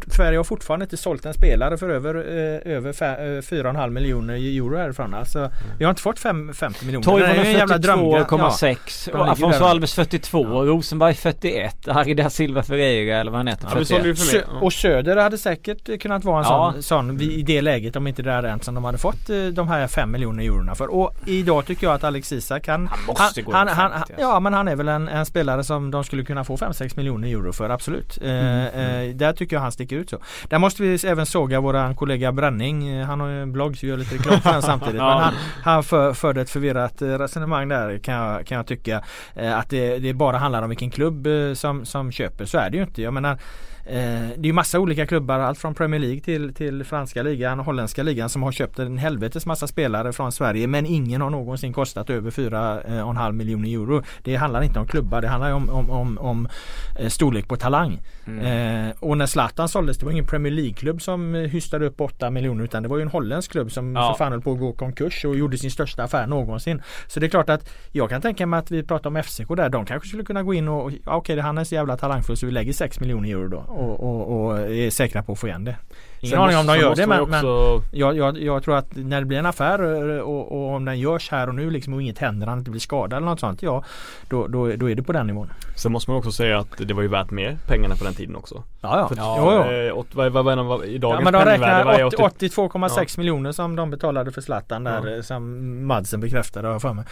Sverige har fortfarande inte sålt en spelare för över 4,5 miljoner euro härifrån. Alltså, vi har inte fått 50 miljoner. Toivonen 42,6 och Afonso Alves 42, Rosenberg 41, Harry da Silva Ferreira eller vad han heter 41. Och Söder hade säkert kunnat vara en sån i det läget om inte det hade hänt som de hade fått de här 5 miljoner eurona för. Och idag tycker jag att Alex Isak han måste gå men han är väl en spelare som de skulle kunna få 5-6 miljoner euro för, absolut. Där tycker jag han sticker ut så. Där måste vi även såga våran kollega Bränning. Han har ju en blogg så gör lite reklam för den samtidigt. Men han förde ett förvirrat resonemang där kan jag tycka. Att det bara handlar om vilken klubb som köper. Så är det ju inte. Jag menar, det är ju massa olika klubbar, allt från Premier League till franska ligan och holländska ligan som har köpt en helvetes massa spelare från Sverige, men ingen har någonsin kostat över 4,5 miljoner euro. Det handlar inte om klubbar, det handlar ju om storlek på talang. Och när Zlatan såldes, det var ingen Premier League-klubb som hystade upp 8 miljoner, utan det var ju en holländsk klubb som för fan höll på att gå konkurs och gjorde sin största affär någonsin. Så det är klart att jag kan tänka mig att vi pratar om FCK där, de kanske skulle kunna gå in och okej, han är så jävla talangfull så vi lägger 6 miljoner euro då och är säkra på att få igen det. Ingen aning om de gör det, men jag tror att när det blir en affär och om den görs här och nu liksom, och inget händer, han inte blir skadad eller något sånt, då är det på den nivån. Sen måste man också säga att det var ju värt mer pengarna på den tiden också. Ja. I dagens men de räknar 82,6 miljoner som de betalade för Zlatan där, som Madsen bekräftade, har för mig.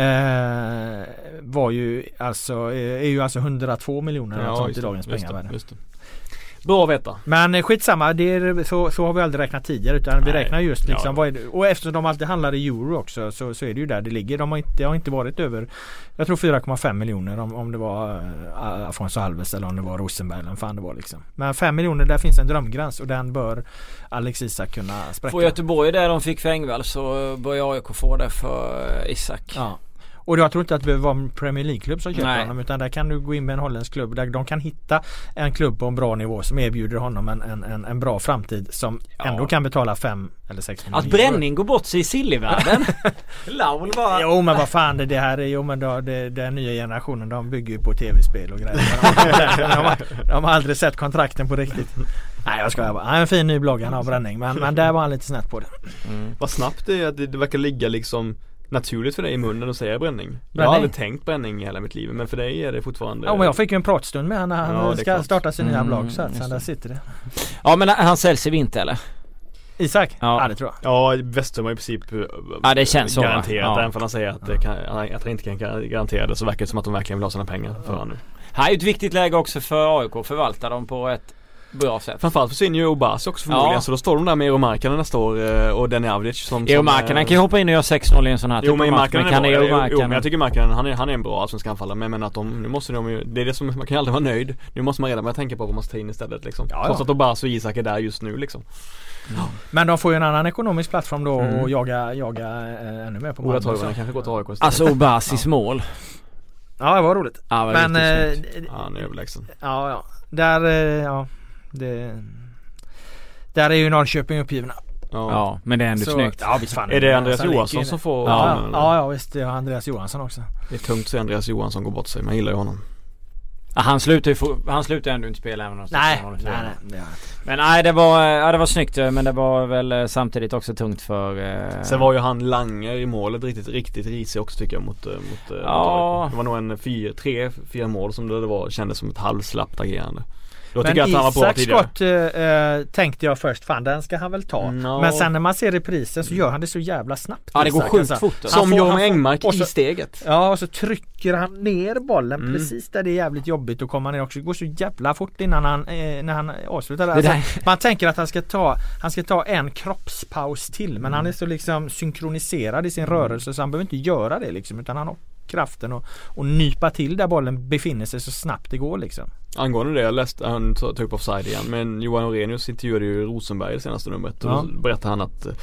Var ju alltså är ju alltså 102 miljoner sånt i dagens pengar. Just det. Bra att veta. Men skitsamma, så har vi aldrig räknat tidigare, utan vi räknar just liksom och eftersom de alltid handlar i euro också så är det ju där det ligger. Det har inte varit över, jag tror 4,5 miljoner om det var Afonso Alves eller om det var Rosenberg eller fan det var liksom. Men 5 miljoner, där finns en drömgräns och den bör Alex Isak kunna spräcka. Får Göteborg där de fick för Engvall så bör AIK få det för Isak. Ja. Och jag tror inte att det behöver vara en Premier League-klubb som köper honom, utan där kan du gå in med en holländsk klubb där de kan hitta en klubb på en bra nivå som erbjuder honom en bra framtid som ändå kan betala 5 eller 6 miljoner. Att Bränning går bort sig i Silly-världen. Laul bara. Jo, men vad fan det här är, men den nya generationen, de bygger ju på tv-spel och grejer. De har aldrig sett kontrakten på riktigt. Nej, jag skojar bara. Han är en fin ny blogg, han har Bränning, men där var han lite snett på det. Vad snabbt det är att det verkar ligga liksom naturligt för dig i munnen att säga Bränning. Jag har aldrig tänkt Bränning i hela mitt liv, men för dig är det fortfarande... Ja, men jag fick ju en pratstund med när han ska starta sin nya blogg, så där sitter det. Ja, men han säljs i vinter eller? Isak? Ja, det tror jag. Ja, Westerholm i princip det känns så, garanterat. Även för han säger att han inte kan garantera det, så verkar det som att de verkligen vill ha sina pengar för honom nu. Här är ett viktigt läge också för AIK att förvalta dem på ett bra sätt. Framförallt försvinner ju Obasi också förmodligen, så då står de där med Eero Markkanen nästa år och Denny Avdic som Eero Markkanen kan ju hoppa in och göra 6-0 i en sån här typ men jag tycker Markkanen han är en bra som ska anfalla, men att nu måste de ju, det är det som man kan aldrig vara nöjd. Nu måste man redan börja tänka på vad man ska ta in istället liksom. Trots att Obasi och Isak är där just nu liksom. Men de får ju en annan ekonomisk plattform då och jaga ännu mer på Ola Toivonen kanske går till AIK istället. Alltså Obasis mål. Ja, det var roligt. Ja, men han är överlägsen. Ja. Där där är ju Norrköping uppgivna. Ja, men det är ändå snyggt. Ja, visst fan. Är det Andreas Johansson som får... Ja, visst. Det är Andreas Johansson också. Det är tungt så Andreas Johansson går bort sig. Man gillar ju honom. Ja, han slutar ändå inte spela även Nej. Men det var snyggt, men det var väl samtidigt också tungt för... Sen var ju han Langer i målet riktigt risig också tycker jag mot det var nog en 3-4 mål som det kändes som ett halvslappt agerande. Men Isaks skott tänkte jag först, fan den ska han väl ta. Men sen när man ser reprisen så gör han det så jävla snabbt. Ja, det går sjukt fort. Som Johan Engmark i steget. Ja, och så trycker han ner bollen precis där det är jävligt jobbigt att komma ner också. Det går så jävla fort innan när han avslutar. Alltså, man tänker att han ska ta en kroppspaus till, men han är så liksom synkroniserad i sin rörelse så han behöver inte göra det liksom, utan han har kraften och nypa till där bollen befinner sig så snabbt det går liksom. Angående det, jag läste, han tog upp offside igen, men Johan Orenius intervjuade ju Rosenberg i senaste numret och då berättade han att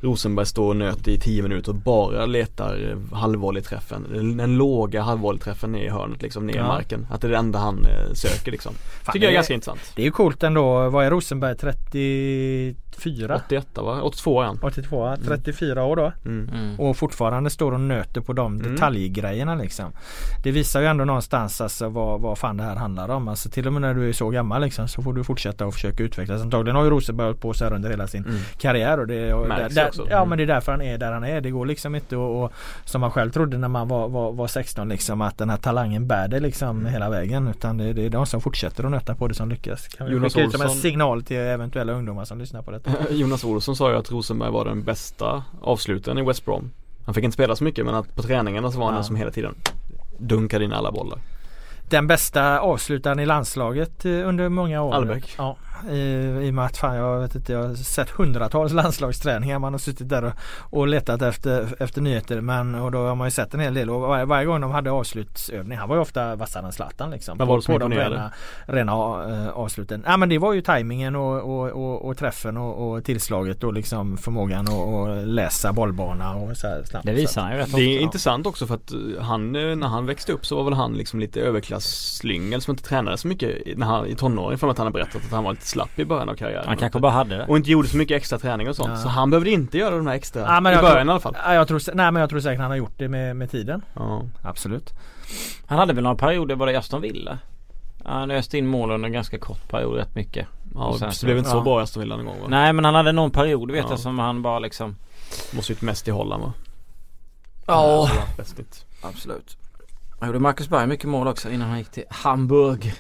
Rosenberg står och nöter i 10 minuter och bara letar halvvolleyträffen, den låga halvvolleyträffen ner i hörnet liksom, ner i marken, att det är det enda han söker liksom. Tycker jag är ganska intressant. Det är ju coolt ändå. Vad är Rosenberg, 34? 88 va? 82 igen. 82, 34 år då. Och fortfarande står och nöter på de detaljgrejerna liksom. Det visar ju ändå någonstans alltså vad fan det här handlar om. Alltså till och med när du är så gammal liksom, så får du fortsätta och försöka utvecklas. Antagligen har ju Rosenberg på så här under hela sin karriär, och det men det är därför han är där han är. Det går liksom inte och som man själv trodde när man var 16 liksom, att den här talangen bär det liksom hela vägen, utan det är de som fortsätter att nöta på det som lyckas. Kan vi skicka ut som en signal till eventuella ungdomar som lyssnar på detta. Jonas Olsson sa ju att Rosenberg var den bästa avslutaren i West Brom. Han fick inte spela så mycket, men att på träningarna så var han den som hela tiden dunkade in alla bollar. Den bästa avslutaren i landslaget under många år. Albeck. Ja, i och med att jag har sett hundratals landslagsträningar. Man har suttit där och letat efter nyheter, men och då har man ju sett en hel del, och varje gång de hade avslutsövning, han var ju ofta vassare än Zlatan liksom. Men var det som på de rena avsluten. Ja, men det var ju tajmingen och träffen och tillslaget och liksom förmågan att läsa bollbana och så här snabbt. Det visar han ju rätt ofta. Det är intressant också för att han, när han växte upp så var väl han liksom lite överklasslyngel som inte tränade så mycket när han, i tonåren, för att han har berättat att han var lite slapp i början av karriären. Han kanske bara hade det. Och inte gjorde så mycket extra träning och sånt. Så han behövde inte göra de här extra i början i alla fall. Jag tror säkert han har gjort det med tiden. Ja. Absolut. Han hade väl några perioder, var det Aston Villa? Han öste in mål under en ganska kort period rätt mycket. Ja, det blev inte så bra Aston Villa någon gång, va? Nej, men han hade någon period, vet jag, som han bara liksom... Måste ut mest i Holland, va? Ja, absolut. Han gjorde Marcus Berg mycket mål också innan han gick till Hamburg.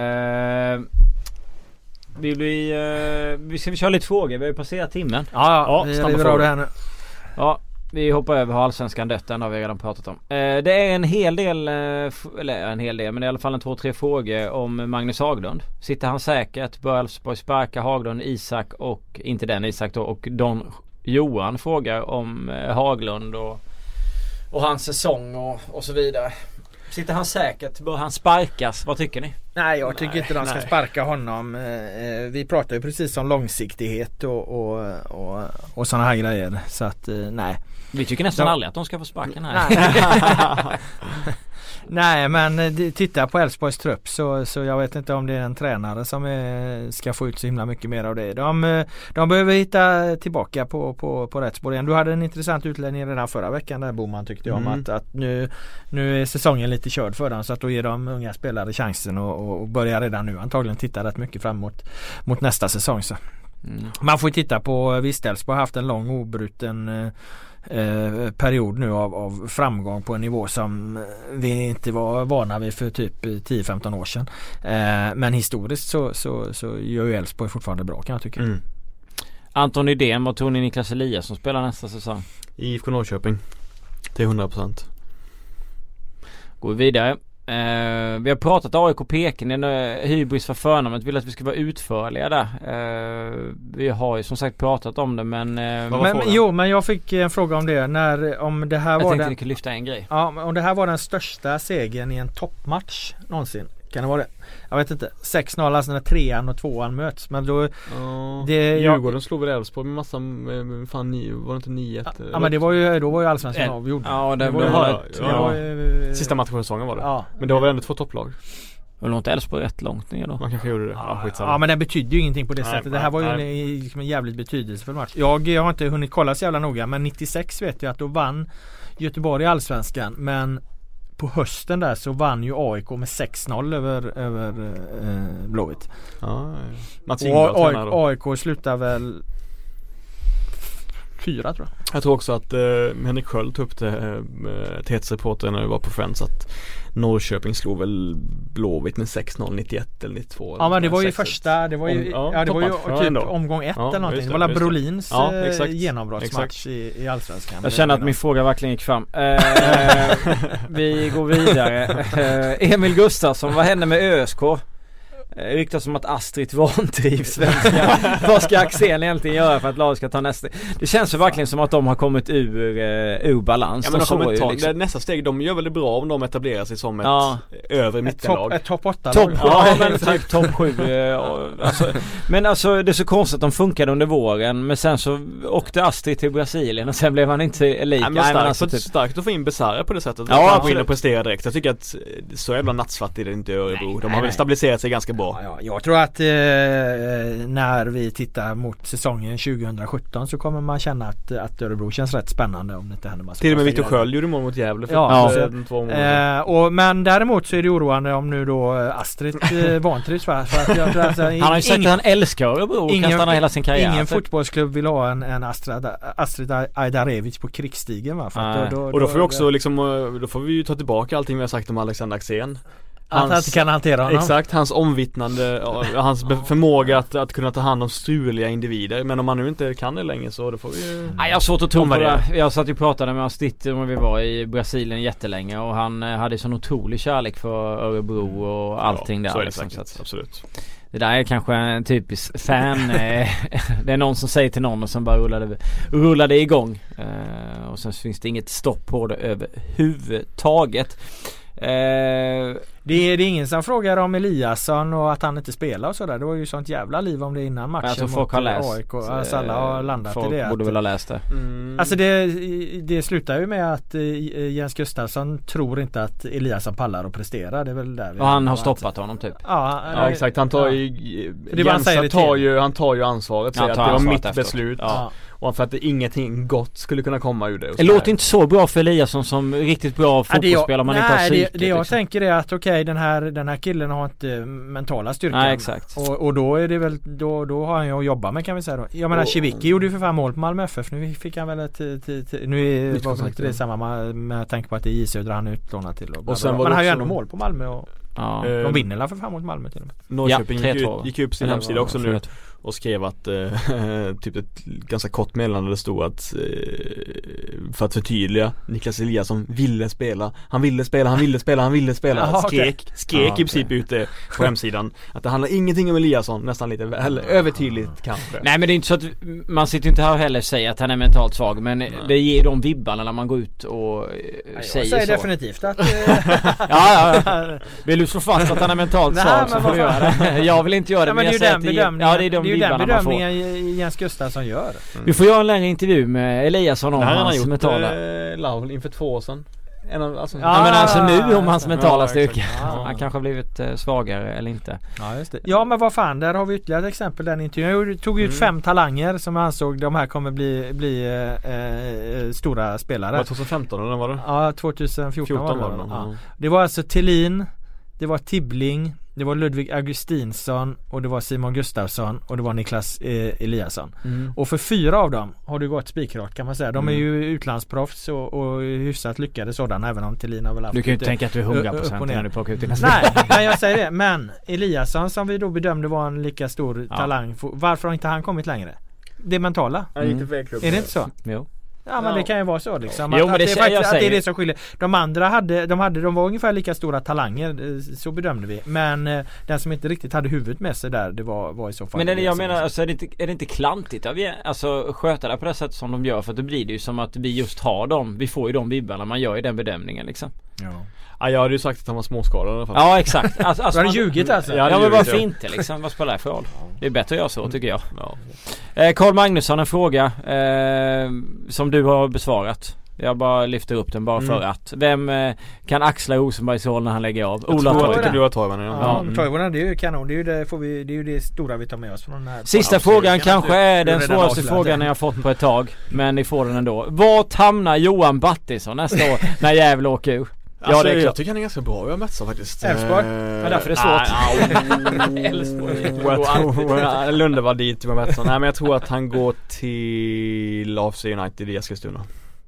Vi ska köra lite frågor. Vi har ju passerat timmen. Ja, vi drar det här nu. Ja, vi hoppar över har allsvenskan dött, den har vi redan pratat om. Det är en hel del, men det är i alla fall 2-3 frågor om Magnus Haglund. Sitter han säkert? Bör Elfsborg sparka Haglund, Isak och inte den Isak då, och Don Johan frågar om Haglund och hans säsong och så vidare. Sitter han säkert? Bör han sparkas? Vad tycker ni? Nej, jag tycker inte de ska sparka honom. Vi pratar ju precis om långsiktighet och sådana här grejer. Så att, nej. Vi tycker nästan aldrig att de ska få sparken här. Nej, men titta på Elfsborgs trupp så jag vet inte om det är en tränare som ska få ut så himla mycket mer av det. De behöver hitta tillbaka på rätt spår igen. Du hade en intressant utläggning redan förra veckan där, Boman, tyckte jag om att nu är säsongen lite körd för dem, så att då ger de unga spelare chansen och börjar redan nu antagligen titta rätt mycket fram mot nästa säsong. Så. Man får titta på, visst, Elfsborg har haft en lång obruten period nu av framgång på en nivå som vi inte var vana vid för typ 10-15 år sedan. Men historiskt så gör ju Elfsborg fortfarande bra, kan jag tycka. Anton Idén, vad tror ni Niklas Elias som spelar nästa säsong? IFK Norrköping till 100%. Går vi vidare. Vi har pratat AIK Peking, hybris för förnamnet, vill att vi ska vara utförliga där. Vi har ju som sagt pratat om det, men jag fick en fråga om det om det här jag var tänkte ni kunde lyfta en grej. Ja, om det här var den största segern i en toppmatch någonsin. Kan det vara det? Jag vet inte. 6-0, alltså när 3an och 2an möts. Men då... Djurgården slog väl Elfsborg med massa... var det inte 9-1? Ja, men då var ju allsvenskan avgjord. Ja, det var sista matchen för säsongen var det. Ja. Men det var väl ändå 2 topplag. Och låt Elfsborg rätt långt ner då. Man kanske gjorde det. Ja, men det betydde ju ingenting på det sättet. Det här var ju en jävligt betydelsefull match. Jag har inte hunnit kolla så jävla noga, men 96 vet jag att då vann Göteborg i allsvenskan, men på hösten där så vann ju AIK med 6-0 över Blåvitt. Ja, och AIK slutar väl 4, tror jag. Jag tror också att Henrik Sköld tog upp det till ett reporter när vi var på Friends, att Norrköping slog väl Blåvitt med 6-0 91 eller 92. Ja, men det var ju första, det var ju typ omgång 1 eller någonting. Det var Brolins genombrottsmatch i allsvenskan. Jag känner att min fråga verkligen gick fram. Vi går vidare. Emil Gustafsson, vad hände med ÖSK? ryktas som att Astrid vantrivs. Vad ska Axén egentligen göra för att laget ska ta nästa? Det känns ju verkligen som att de har kommit ur balans. Ja, men de kommer ta liksom. Nästa steg, de gör väl det bra om de etablerar sig som ett övre mittenlag. Ett topp 8 lag. Ja, men typ topp 7. Men alltså det är så konstigt att de funkade under våren, men sen så åkte Astrid till Brasilien och sen blev han inte lika. Starkt att få in Besara på det sättet. Ja, han går in och presterar direkt. Jag tycker att så jävla nattsvart är det inte i Örebro. De har väl stabiliserat sig ganska bra. Ja, jag tror att när vi tittar mot säsongen 2017 så kommer man känna att Örebro känns rätt spännande om det inte händer massa. Till och med Victor Sköld gjorde mål mot Gävle för 2 månader. Men däremot så är det oroande om nu då Astrid vantrivs. För att jag tror alltså, han har ju sagt att han älskar Örebro och kan stanna hela sin karriär. Ingen fotbollsklubb vill ha en Astrid Ajdarevic på krigsstigen, va? Och då får vi också liksom, då får vi ju ta tillbaka allting vi har sagt om Alexander Axén. Att han inte kan hantera honom. Exakt, hans omvittnande, hans förmåga att kunna ta hand om struliga individer. Men om man nu inte kan det längre så då får vi ju... Jag har svårt att tro på det. Jag satt och pratade med Astrid när vi var i Brasilien jättelänge och han hade sån otrolig kärlek för Örebro och allting där. Så är det liksom, säkert, absolut. Det där är kanske en typisk fan. Det är någon som säger till någon och som bara rullade igång. Och sen finns det inget stopp på det överhuvudtaget. Det är ingen som frågar om Eliasson och att han inte spelar och sådär. Det var ju sånt jävla liv om det innan matchen. Alltså folk har läst. AIK. Alltså alla har landat folk i det. Folk borde väl ha läst det. Alltså det slutar ju med att Jens Gustafsson tror inte att Eliasson pallar att prestera. Det är väl där. Och han har stoppat honom typ. Ja, exakt. Han tar ju han tar ju ansvaret. Säger att det var mitt beslut. Ja. Och för att ingenting gott skulle kunna komma ur det. Det låter inte så bra för Eliasson som riktigt bra fotbollsspelare. Man inte har psyket. Det jag tänker är att den här killen har inte mentala styrkan. Nej, exakt. Och då är det väl då har han ju att jobba med, kan vi säga då. Jag menar Civicki gjorde ju för fan mål på Malmö FF. Nu fick han väl nu är det samma med tanke på att det är J Södra han är utlånad till. Och sen men han har ju ändå mål på Malmö och de vinner för fan mot Malmö till och med. Norrköping gick upp sin hemsida också nu och skrev att typ ett ganska kort meddelande det stod att för att förtydliga, Niklas Eliasson ville spela. Han ville spela. Skrek i princip ute på hemsidan att det handlar ingenting om Eliasson, nästan lite väl övertydligt kanske. Nej, men det är inte så att man sitter inte här heller och säger att han är mentalt svag, men det ger de vibbarna när man går ut och säger så. Jag säger definitivt att vill du slå fast att han är mentalt svag så får du göra det. Jag vill inte göra det, men jag säger att det är ju den bedömningen Jens Gustafsson gör. Vi får göra en längre intervju med Eliasson om hans mentala. Laul inför 2 år sedan. Men alltså nu om hans mentala styrka. Han kanske har blivit svagare eller inte. Ja, just det. Ja, men vad fan, där har vi ytterligare ett exempel. Den intervjun. Jag tog ut 5 talanger som jag ansåg de här kommer bli stora spelare. Var det 2015 eller var det? Ja, 2014 var det. Ja. Det var alltså Thelin, det var Tibbling, det var Ludvig Augustinsson och det var Simon Gustafsson och det var Niklas Eliasson. Och för 4 av dem har det gått spikrakt, kan man säga. De är ju utlandsproffs och hyfsat lyckade sådana, även om Thelin har väl haft. Du kan ju tänka att du är 100% när du plockar ut dina. Nej, jag säger det. Men Eliasson, som vi då bedömde var en lika stor talang, varför har inte han kommit längre? Det mentala. Är det inte så? Jo. Ja, men det kan ju vara så liksom. Att det är det som skiljer. De andra de var ungefär lika stora talanger, så bedömde vi. Men den som inte riktigt hade huvudet med sig där, det var i så fall. Men jag menar, alltså, är det inte klantigt att vi sköta det på det sätt som de gör? För då blir det ju som att vi just har dem. Vi får ju de vibbarna, man gör ju den bedömningen liksom. Ja, jag hade ju sagt att han var småskadad i alla fall. Ja, exakt. Alltså, du hade ljugit alltså. Ja, men varför inte liksom? Vad spelar det för roll? Det är bättre att göra så, tycker jag. Carl Magnusson, en fråga som du har besvarat. Jag bara lyfter upp den bara för att. Vem kan axla Rosenbergs roll när han lägger av? Ola Toivonen. Toivonen, det är ju kanon. Det är ju det stora vi tar med oss från den här. Sista frågan kanske är den svåraste frågan jag fått på ett tag. Men ni får den ändå. Vart hamnar Johan Battisson nästa år när Gävle åker ur? Alltså, det är jag tycker han är ganska bra. Jag har mätt så faktiskt. Elfsborg. Men därför är det svårt. Lundevall dit med Mattsson. Nej, men jag tror att han går till AFC United i Eskilstuna.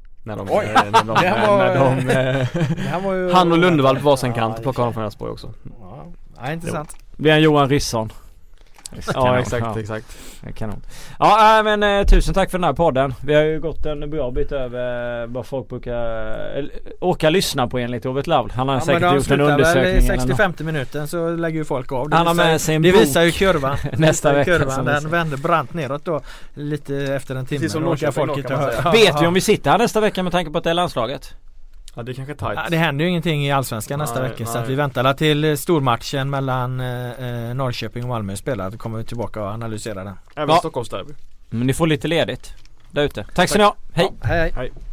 Han och Lundevall på varsin kant, plockar honom från Elfsborg också. Ja, intressant. Blir en Johan Risson. Ja, exakt. Kanon. Ja, men tusen tack för den här podden. Vi har ju gått en bra bit över vad folk brukar åka lyssna på enligt Robert Laul. Han har säkert gjort en undersökning. 60-50 minuter så lägger ju folk av. Han har med sig en bok. Det visar ju kurvan. Nästa vecka. Den vänder brant neråt då. Lite efter en timme. Precis som folket Vet vi om vi sitter här nästa vecka med tanke på att det är landslaget? Ja, det är kanske tajt. Det händer ju ingenting i Allsvenskan nästa vecka. Så att vi väntar till stormatchen mellan Norrköping och Malmö spelar. Då kommer vi tillbaka och analysera den. Även Stockholmsderby. Men ni får lite ledigt där ute. Tack så ni ha. Hej. Hej. Hej.